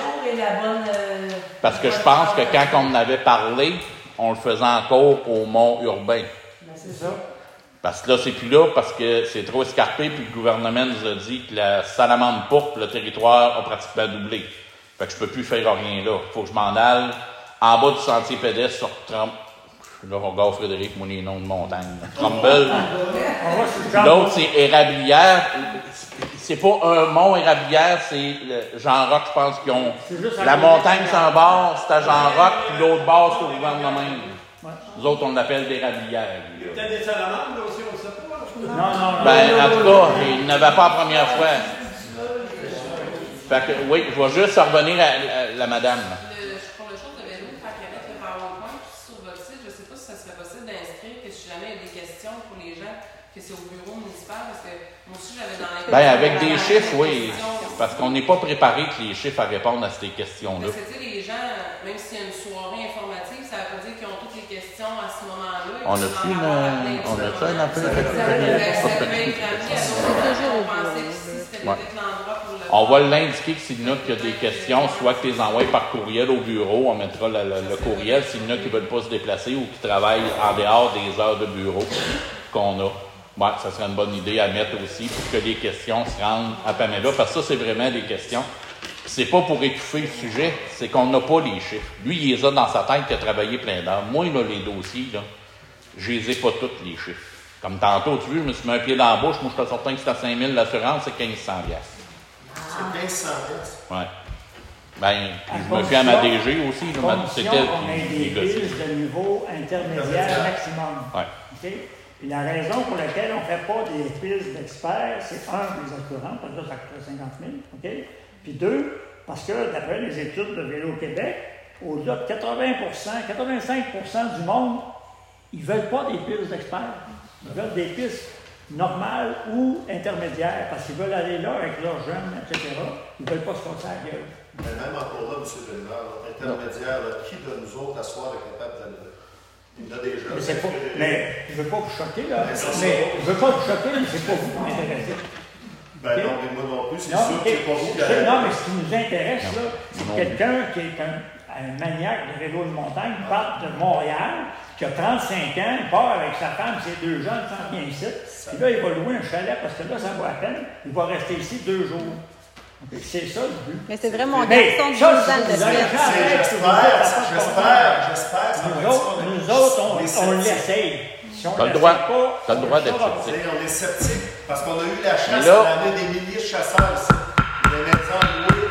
pense que quand on en avait parlé, on le faisait encore au Mont-Urbain. Ben, c'est ça. Parce que là, c'est plus là, parce que c'est trop escarpé, puis le gouvernement nous a dit que la salamande pourpre, le territoire a pratiquement doublé. Fait que je peux plus faire rien là. Faut que je m'en aille en bas du sentier pédestre sur Trump. Là, on regarde Frédéric, moi, les noms de montagne. Trumbull. L'autre, c'est Érablière. C'est pas un mont Érablière, c'est Jean-Roch, je pense, qui ont... La montagne sans bord, c'est à Jean-Roch, puis l'autre bord, c'est au gouvernement. Nous autres, on l'appelle des Érablières. il y a peut-être des salamandres, là aussi, on ne sait pas. Non. Ben, en tout cas, il n'avait pas la première fois. Fait que, oui, je vais juste revenir à la madame. Pour le chose de vélo, quand il y avait le PowerPoint sur votre site, je ne sais pas si ça serait possible d'inscrire que si jamais il y a des questions pour les gens, que c'est au bureau municipal, parce que moi aussi j'avais dans les... Ben, avec des chiffres, oui. Parce qu'on n'est pas préparé que les chiffres à répondre à ces questions-là. Parce que, tu sais, les gens, même s'il y a une soirée informative, ça veut pas dire qu'ils ont toutes les questions à ce moment-là. On a-tu un appel? On va l'indiquer que s'il y en a qui a des questions, soit que tu les envoies par courriel au bureau, on mettra le courriel. S'il y en a qui ne veulent pas se déplacer ou qui travaillent en dehors des heures de bureau qu'on a. Ouais, ça serait une bonne idée à mettre aussi pour que les questions se rendent à Pamela, parce que ça, c'est vraiment des questions. C'est pas pour étouffer le sujet, c'est qu'on n'a pas les chiffres. Lui, il les a dans sa tête, il a travaillé plein d'heures. Moi, là, les dossiers, là, je les ai pas tous les chiffres. Comme tantôt, tu vois, je me suis mis un pied dans la bouche, moi, je suis certain que c'est à 5 000, l'assurance, c'est 1500 $. C'est 1500 $. Ouais. Ben, je me fie à ma DG aussi. C'était on ait des piles de niveau intermédiaire maximum. Ouais. Okay? Puis la raison pour laquelle on ne fait pas des piles d'experts, c'est un, les assurances, parce que là, ça coûte 50 000. Okay? Puis deux, parce que d'après les études de Vélo Québec, au-delà de 85% du monde, ils ne veulent pas des piles d'experts. Ils veulent des pistes normales ou intermédiaires, parce qu'ils veulent aller là avec leurs jeunes, etc. Ils ne veulent pas se casser la gueule. Mais même encore là, M. Bernard, intermédiaire, qui de nous autres à soir est capable d'aller là? Il y en a des jeunes. Mais je ne veux pas vous choquer, là. Je veux pas vous choquer, mais c'est pas vous qui m'intéressez. Ben non, mais moi non plus, c'est sûr que c'est pas vous qui allez. Non, mais ce qui nous intéresse, là, c'est quelqu'un qui est un maniaque de vélo de montagne, qui part de Montréal, qui a 35 ans, il part avec sa femme, ses deux jeunes, s'en vient ici. Puis là, il va louer un chalet parce que là, ça vaut la peine. Il va rester ici 2 jours. C'est ça le but. Mais c'est vraiment un garçon de 12 ans de J'espère. Nous autres, on l'essaye. Si T'as le droit d'être sceptique. On est sceptique parce qu'on a eu la chasse, on a des milliers de chasseurs ici. Les maisons louées,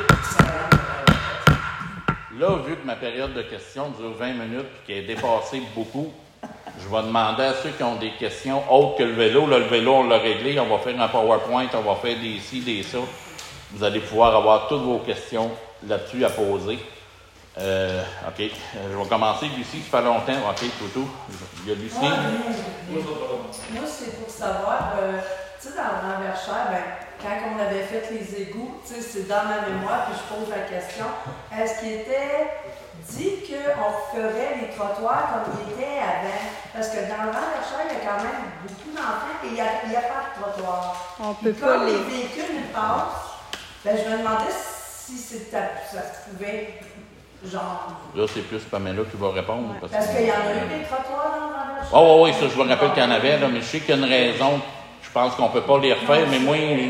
là, vu que ma période de questions dure 20 minutes et qu'elle est dépassée beaucoup, je vais demander à ceux qui ont des questions autres que le vélo. Là, le vélo, on l'a réglé. On va faire un PowerPoint, on va faire des ci, des ça. Vous allez pouvoir avoir toutes vos questions là-dessus à poser. OK. Je vais commencer. Lucie, ça fait longtemps. OK, Toutou. Il y a Lucie. Moi, c'est pour savoir, tu sais, dans le Renverscher, quand on avait fait les égouts, tu sais, c'est dans ma mémoire, puis je pose la question, est-ce qu'il était dit qu'on referait les trottoirs comme ils étaient avant? Parce que dans le Renverscher, il y a quand même beaucoup d'enfants et il n'y a pas de trottoir. On peut puis pas comme les véhicules passent, je me demandais si ça se pouvait, genre... Là, c'est plus Pamela qui va répondre. Ouais. Parce qu'il y en a eu des trottoirs dans le Renverscher. Oui, ça, je me rappelle qu'il y en avait, là, mais je sais qu'il y a une raison. Je pense qu'on ne peut pas les refaire, mais moi,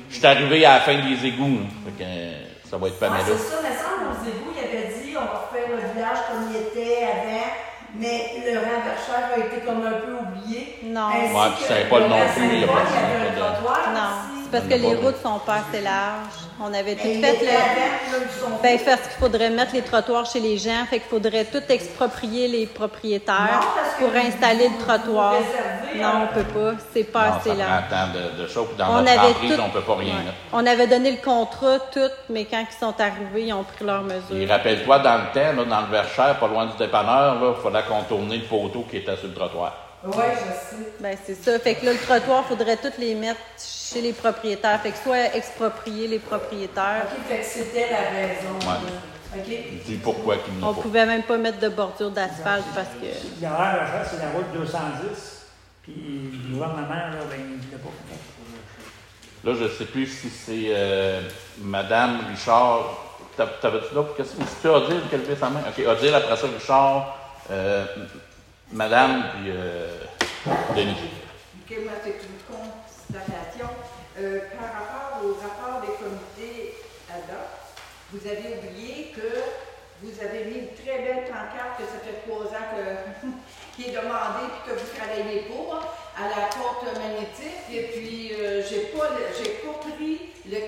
Je suis arrivé à la fin des égouts, là. Fait que ça va être pas mal. C'est ça, mais ça, nos égouts, il avait dit on va refaire le village comme il était avant, mais le renverseur a été comme un peu oublié. Non. Ouais, puis Saint-Paul non plus, il n'y a pas de. Non, c'est parce que les routes sont pas assez larges. On avait tout Mais fait il était avant, Ben, parce qu'il faudrait mettre les trottoirs chez les gens, fait qu'il faudrait tout exproprier les propriétaires pour installer le trottoir. Non, on peut pas. C'est pas assez large. Ça prend tant de choses. Puis dans On notre avait entreprise, tout- on peut pas rien Ouais. mettre. On avait donné le contrat, tout, mais quand ils sont arrivés, ils ont pris leurs Et mesures. rappelle-toi, dans le temps, là, dans le Verchères, pas loin du dépanneur, il fallait contourner le poteau qui était sur le trottoir. Oui, je sais. Ben, c'est ça. Fait que là, le trottoir, il faudrait toutes les mettre chez les propriétaires. Fait que soit exproprier les propriétaires. OK, fait que c'était la raison. Ouais. OK. Dis pourquoi qu'il n'a On pas. pouvait même pas mettre de bordure d'asphalte parce que. Le renverseur, c'est la route 210. Puis le gouvernement, là, ben, il l'a pas fait. Là, je ne sais plus si c'est Madame Richard. T'avais-tu d'autres questions? Si tu as Odile qui a levé sa main. OK, Odile, après ça, Richard, Madame, puis Denis. OK, moi, c'est une constatation. Par rapport au rapport des comités ad hoc, vous avez oublié que vous avez mis une très belle pancarte que ça fait 3 ans qui est demandée et que vous travaillez pour à la porte magnétique. Et puis, j'ai pas pris le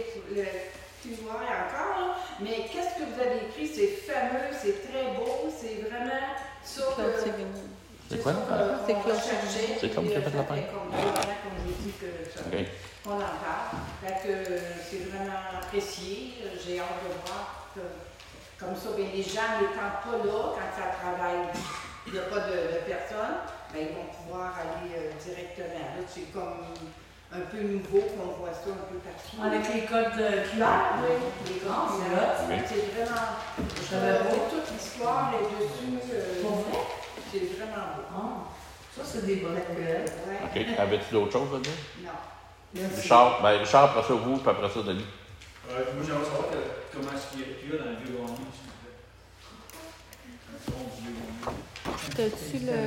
QR encore, là, mais qu'est-ce que vous avez écrit? C'est fameux, c'est très beau, c'est vraiment ça que... C'est quoi? C'est Claude Sévigny. C'est comme qui a fait la peine. Comme j'ai dit que ça, OK. on en parle. Fait que c'est vraiment apprécié. J'ai hâte de voir que, comme ça, bien, les gens n'étant pas là, quand ça travaille, il n'y a pas de personne, bien, ils vont pouvoir aller directement. Là, c'est comme un peu nouveau qu'on voit ça un peu partout. Avec les codes QR, oui. Les Ah, codes c'est QR. hot. C'est vraiment. Toute l'histoire est dessus. Pour vrai? C'est vraiment beau. Ça, c'est des bonnes nouvelles. OK. Avais-tu d'autres choses à dire? Non. Richard, Richard, après ça, vous, puis après ça, Denis. Moi, j'aimerais savoir comment est-ce qu'il y a dans le vieux Gagnon, s'il vous plaît. T'as-tu le.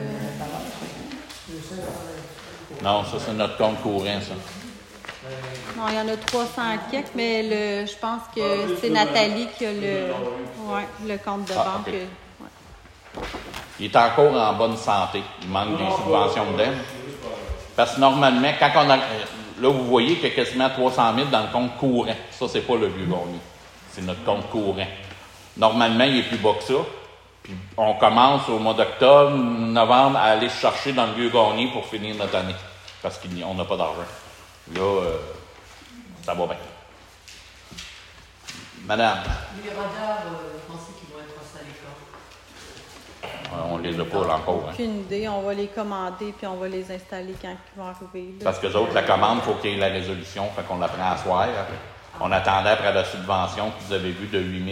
Non, ça, c'est notre compte courant, ça. Non, il y en a 300 quelques, mais je pense que c'est Nathalie qui a le compte de banque. OK. Ouais. Il est encore en bonne santé. Il manque des subventions dedans. Parce que normalement, quand on a. Là, vous voyez qu'il y a quasiment 300 000 dans le compte courant. Ça, c'est pas le vieux Gagnon. C'est notre compte courant. Normalement, il est plus bas que ça. Puis on commence au mois d'octobre, novembre, à aller chercher dans le vieux Gagnon pour finir notre année. Parce qu'on n'a pas d'argent. Là, ça va bien. Madame. Les radars, pensez qu'ils vont être installés quand? On les a pas là encore. Hein. Aucune idée. On va les commander puis on va les installer quand ils vont arriver. Là. Parce que autres, la commande, il faut qu'il y ait la résolution. Fait qu'on la prend à soir. On attendait après la subvention que vous avez vu de 8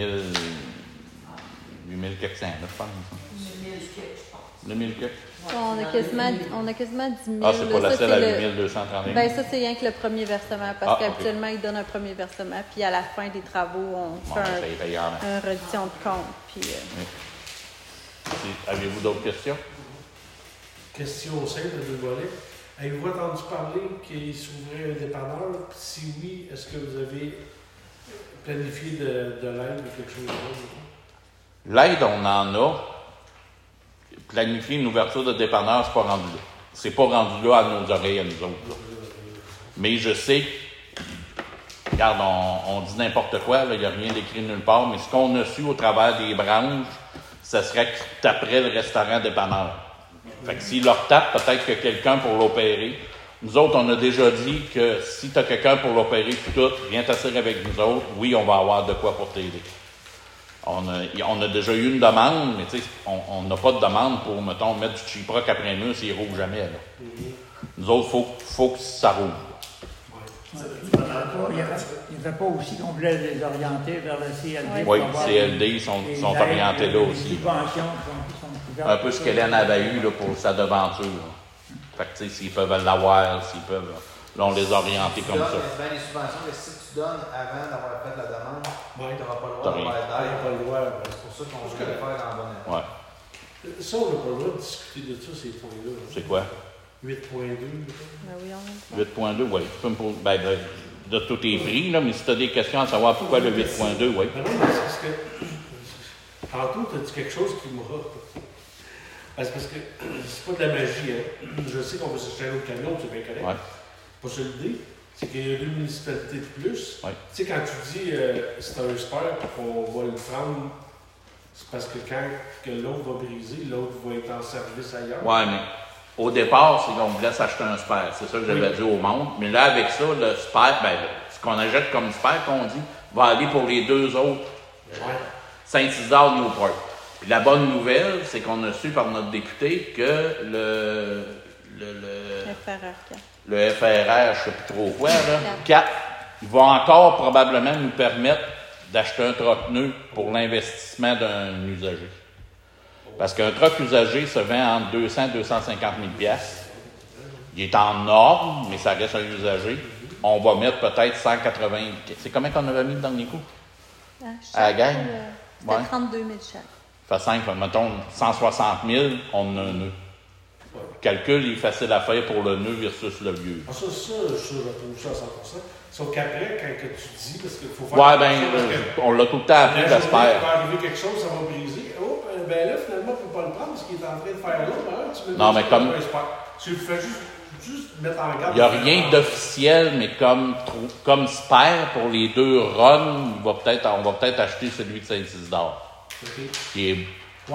000 quelques cents, je pense. 2 000 quelques. On a quasiment 10 000. Ah, c'est pas là. la Ça, selle à c'est 8 231? Ben, ça, c'est rien que le premier versement, parce Ah, qu'habituellement, ils donnent un premier versement, puis à la fin des travaux, on fait ça y est payant, hein. un reddition de compte. Puis, Oui. Avez-vous d'autres questions? Question simple de deux volets. Avez-vous entendu parler qu'il s'ouvrait un dépanneur? Si oui, est-ce que vous avez planifié de l'aide ou quelque chose d'autre? L'aide, on en a. Planifier une ouverture de dépanneur, c'est pas rendu là. C'est pas rendu là à nos oreilles, à nous autres. Mais je sais, regarde, on dit n'importe quoi, il n'y a rien d'écrit nulle part, mais ce qu'on a su au travers des branches, ce serait qu'ils taperaient le restaurant dépanneur. Fait que s'ils leur tapent, peut-être que quelqu'un pour l'opérer. Nous autres, on a déjà dit que si tu as quelqu'un pour l'opérer, puis tout, viens t'asseoir avec nous autres, oui, on va avoir de quoi pour t'aider. On a déjà eu une demande, mais tu sais, on n'a pas de demande pour, mettons, mettre du chiproc après un mur s'il ne roule jamais. Là. Nous autres, faut que ça roule. Il n'y avait pas aussi qu'on voulait les orienter vers le CLD. Oui, CLD, ils sont orientés là aussi. Les subventions sont couvertes. Un peu ce qu'Hélène avait eu là, pour sa devanture. Là. Fait que, tu sais, s'ils peuvent l'avoir, s'ils peuvent. Là, on les a orientés comme ça. Ben, les subventions, mais si tu donnes avant d'avoir fait la demande, tu n'auras pas le droit T'as rien. d'avoir d'aide. C'est pour ça qu'on veut le faire en bonne état. Ouais. Ça, on n'a pas le droit de discuter de ça, ces points-là. C'est quoi? 8.2. Ben oui, 8.2, oui. de tous tes prix, là, mais si tu as des questions à savoir pourquoi le 8.2, oui. Mais non, mais c'est parce que tantôt, tu as dit quelque chose qui m'a. C'est parce que c'est pas de la magie. Hein. Je sais qu'on va s'acheter un autre camion, c'est bien correct. Ouais. Pas ça l'idée. C'est qu'il y a une municipalité de plus. Ouais. Tu sais, quand tu dis c'est un spare et qu'on va le prendre, c'est parce que quand que l'autre va briser, l'autre va être en service ailleurs. Oui, mais au départ, c'est qu'on voulait s'acheter un spare. C'est ça que j'avais dit au monde. Mais là, avec ça, le spare, ce qu'on achète comme spare, qu'on dit, va aller pour les deux autres. Saint-Isidore, Newport. Puis la bonne nouvelle, c'est qu'on a su par notre député que le FRR, je ne sais plus trop quoi, là, 4, il va encore probablement nous permettre d'acheter un troc neuf pour l'investissement d'un usager. Parce qu'un troc usagé se vend entre 200 et 250 000 $. Il est en norme, mais ça reste un usager. On va mettre peut-être 180 000. C'est combien qu'on avait mis le dernier coup? À la gang? C'était 32 000 chaque. Fait 5, mettons 160 000, on a un nœud. Le calcul est facile à faire pour le nœud versus le vieux. Ah, ça, je trouve ça à 100%. Sauf qu'après, quand que tu dis, parce qu'il faut faire. Ouais, on l'a tout le temps appris, j'espère. Il va arriver quelque chose, ça va briser. Oh, ben là, finalement, on ne peut pas le prendre parce qu'il est en train de faire là. Non, mais comme. Tu le fais juste mettre en garde. Il n'y a rien d'officiel, mais comme spare pour les deux runs, on va peut-être acheter celui de Saint-Isidore. Okay. Qui est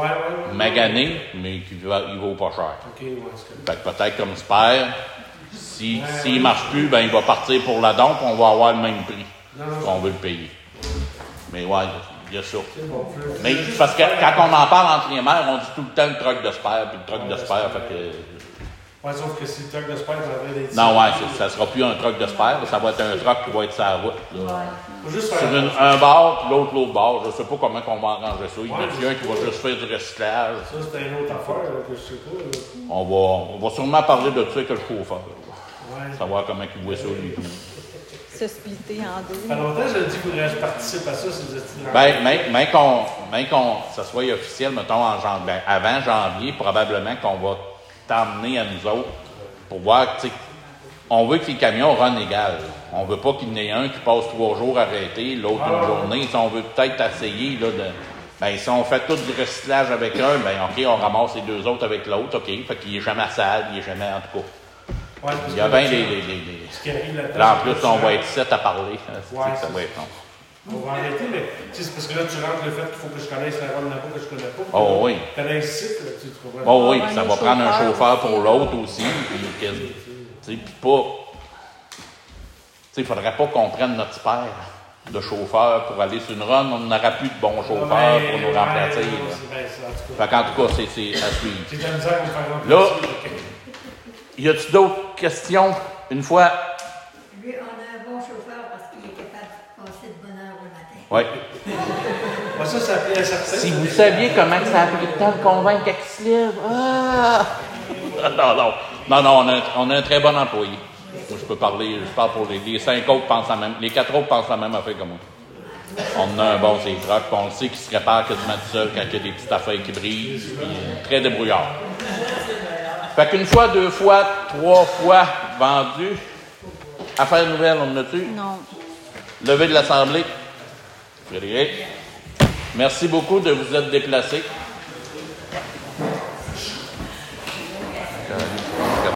magané, mais il vaut pas cher. Okay, fait que peut-être comme spare, s'il ne marche plus, ben il va partir pour la dompe, on va avoir le même prix. On veut le payer. Mais ouais, il y a ça. Bon, mais parce que quand on en parle entre les mères, on dit tout le temps le truck de spare, puis le truck de spare, fait que. Ouais, sauf que si le truck de spare est en train d'être. Non, ça sera plus un truck de spare, ça va être un truck qui va être sur la route. Juste sur un bord, puis l'autre bord. Je ne sais pas comment on va arranger ça. Il y en a un qui va juste faire du recyclage. Ça, c'est une autre affaire que je sais pas. On va sûrement parler de ça avec le chauffeur. Savoir comment il voit ça, lui. Se splitter en deux. Ça fait longtemps que je dis que je participe à ça si vous êtes même qu'on ça soit officiel, mettons, avant janvier, probablement qu'on va t'emmener à nous autres pour voir, tu sais, on veut que les camions run égal. On veut pas qu'il y en ait un qui passe 3 jours arrêté, l'autre une journée. Si on veut peut-être essayer, là, si on fait tout du recyclage avec un, OK, on ramasse les deux autres avec l'autre, OK. Fait qu'il est jamais sale, il est jamais, en tout cas. Ouais, il y a bien là, en plus, on va être 7 à parler. Ça va être on va arrêter, mais c'est parce que là, tu rentres le fait qu'il faut que je connaisse la run là-bas que je connais pas. Oh oui. Tu connais le site, là, tu comprends? Oh oui, puis ça va prendre un chauffeur pour l'autre aussi. Puis pas. Il faudrait pas qu'on prenne notre spare de chauffeur pour aller sur une run. On n'aura plus de bons chauffeurs pour nous remplacer. Fait qu'en tout cas, c'est à suivre. C'est de la misère à me faire remplacer. Là, y a-tu d'autres questions? Une fois. Lui, on a un bon chauffeur parce qu'il est capable de passer de bonne heure le matin. Oui. Ça plaît à certains. Si vous saviez comment ça a pris le temps de convaincre qu'elle se lève. Non, on a un très bon employé. Moi, je parle pour les 5 autres pensent la même. Les 4 autres pensent la même affaire que moi. On a un bon truck, on le sait qu'il se répare quasiment tout seul quand il y a des petites affaires qui brisent. Puis très débrouillard. Fait qu'une fois, 2 fois, 3 fois vendu. Affaire nouvelle, on en a-tu? Non. Levée de l'Assemblée. Frédéric. Merci beaucoup de vous être déplacé.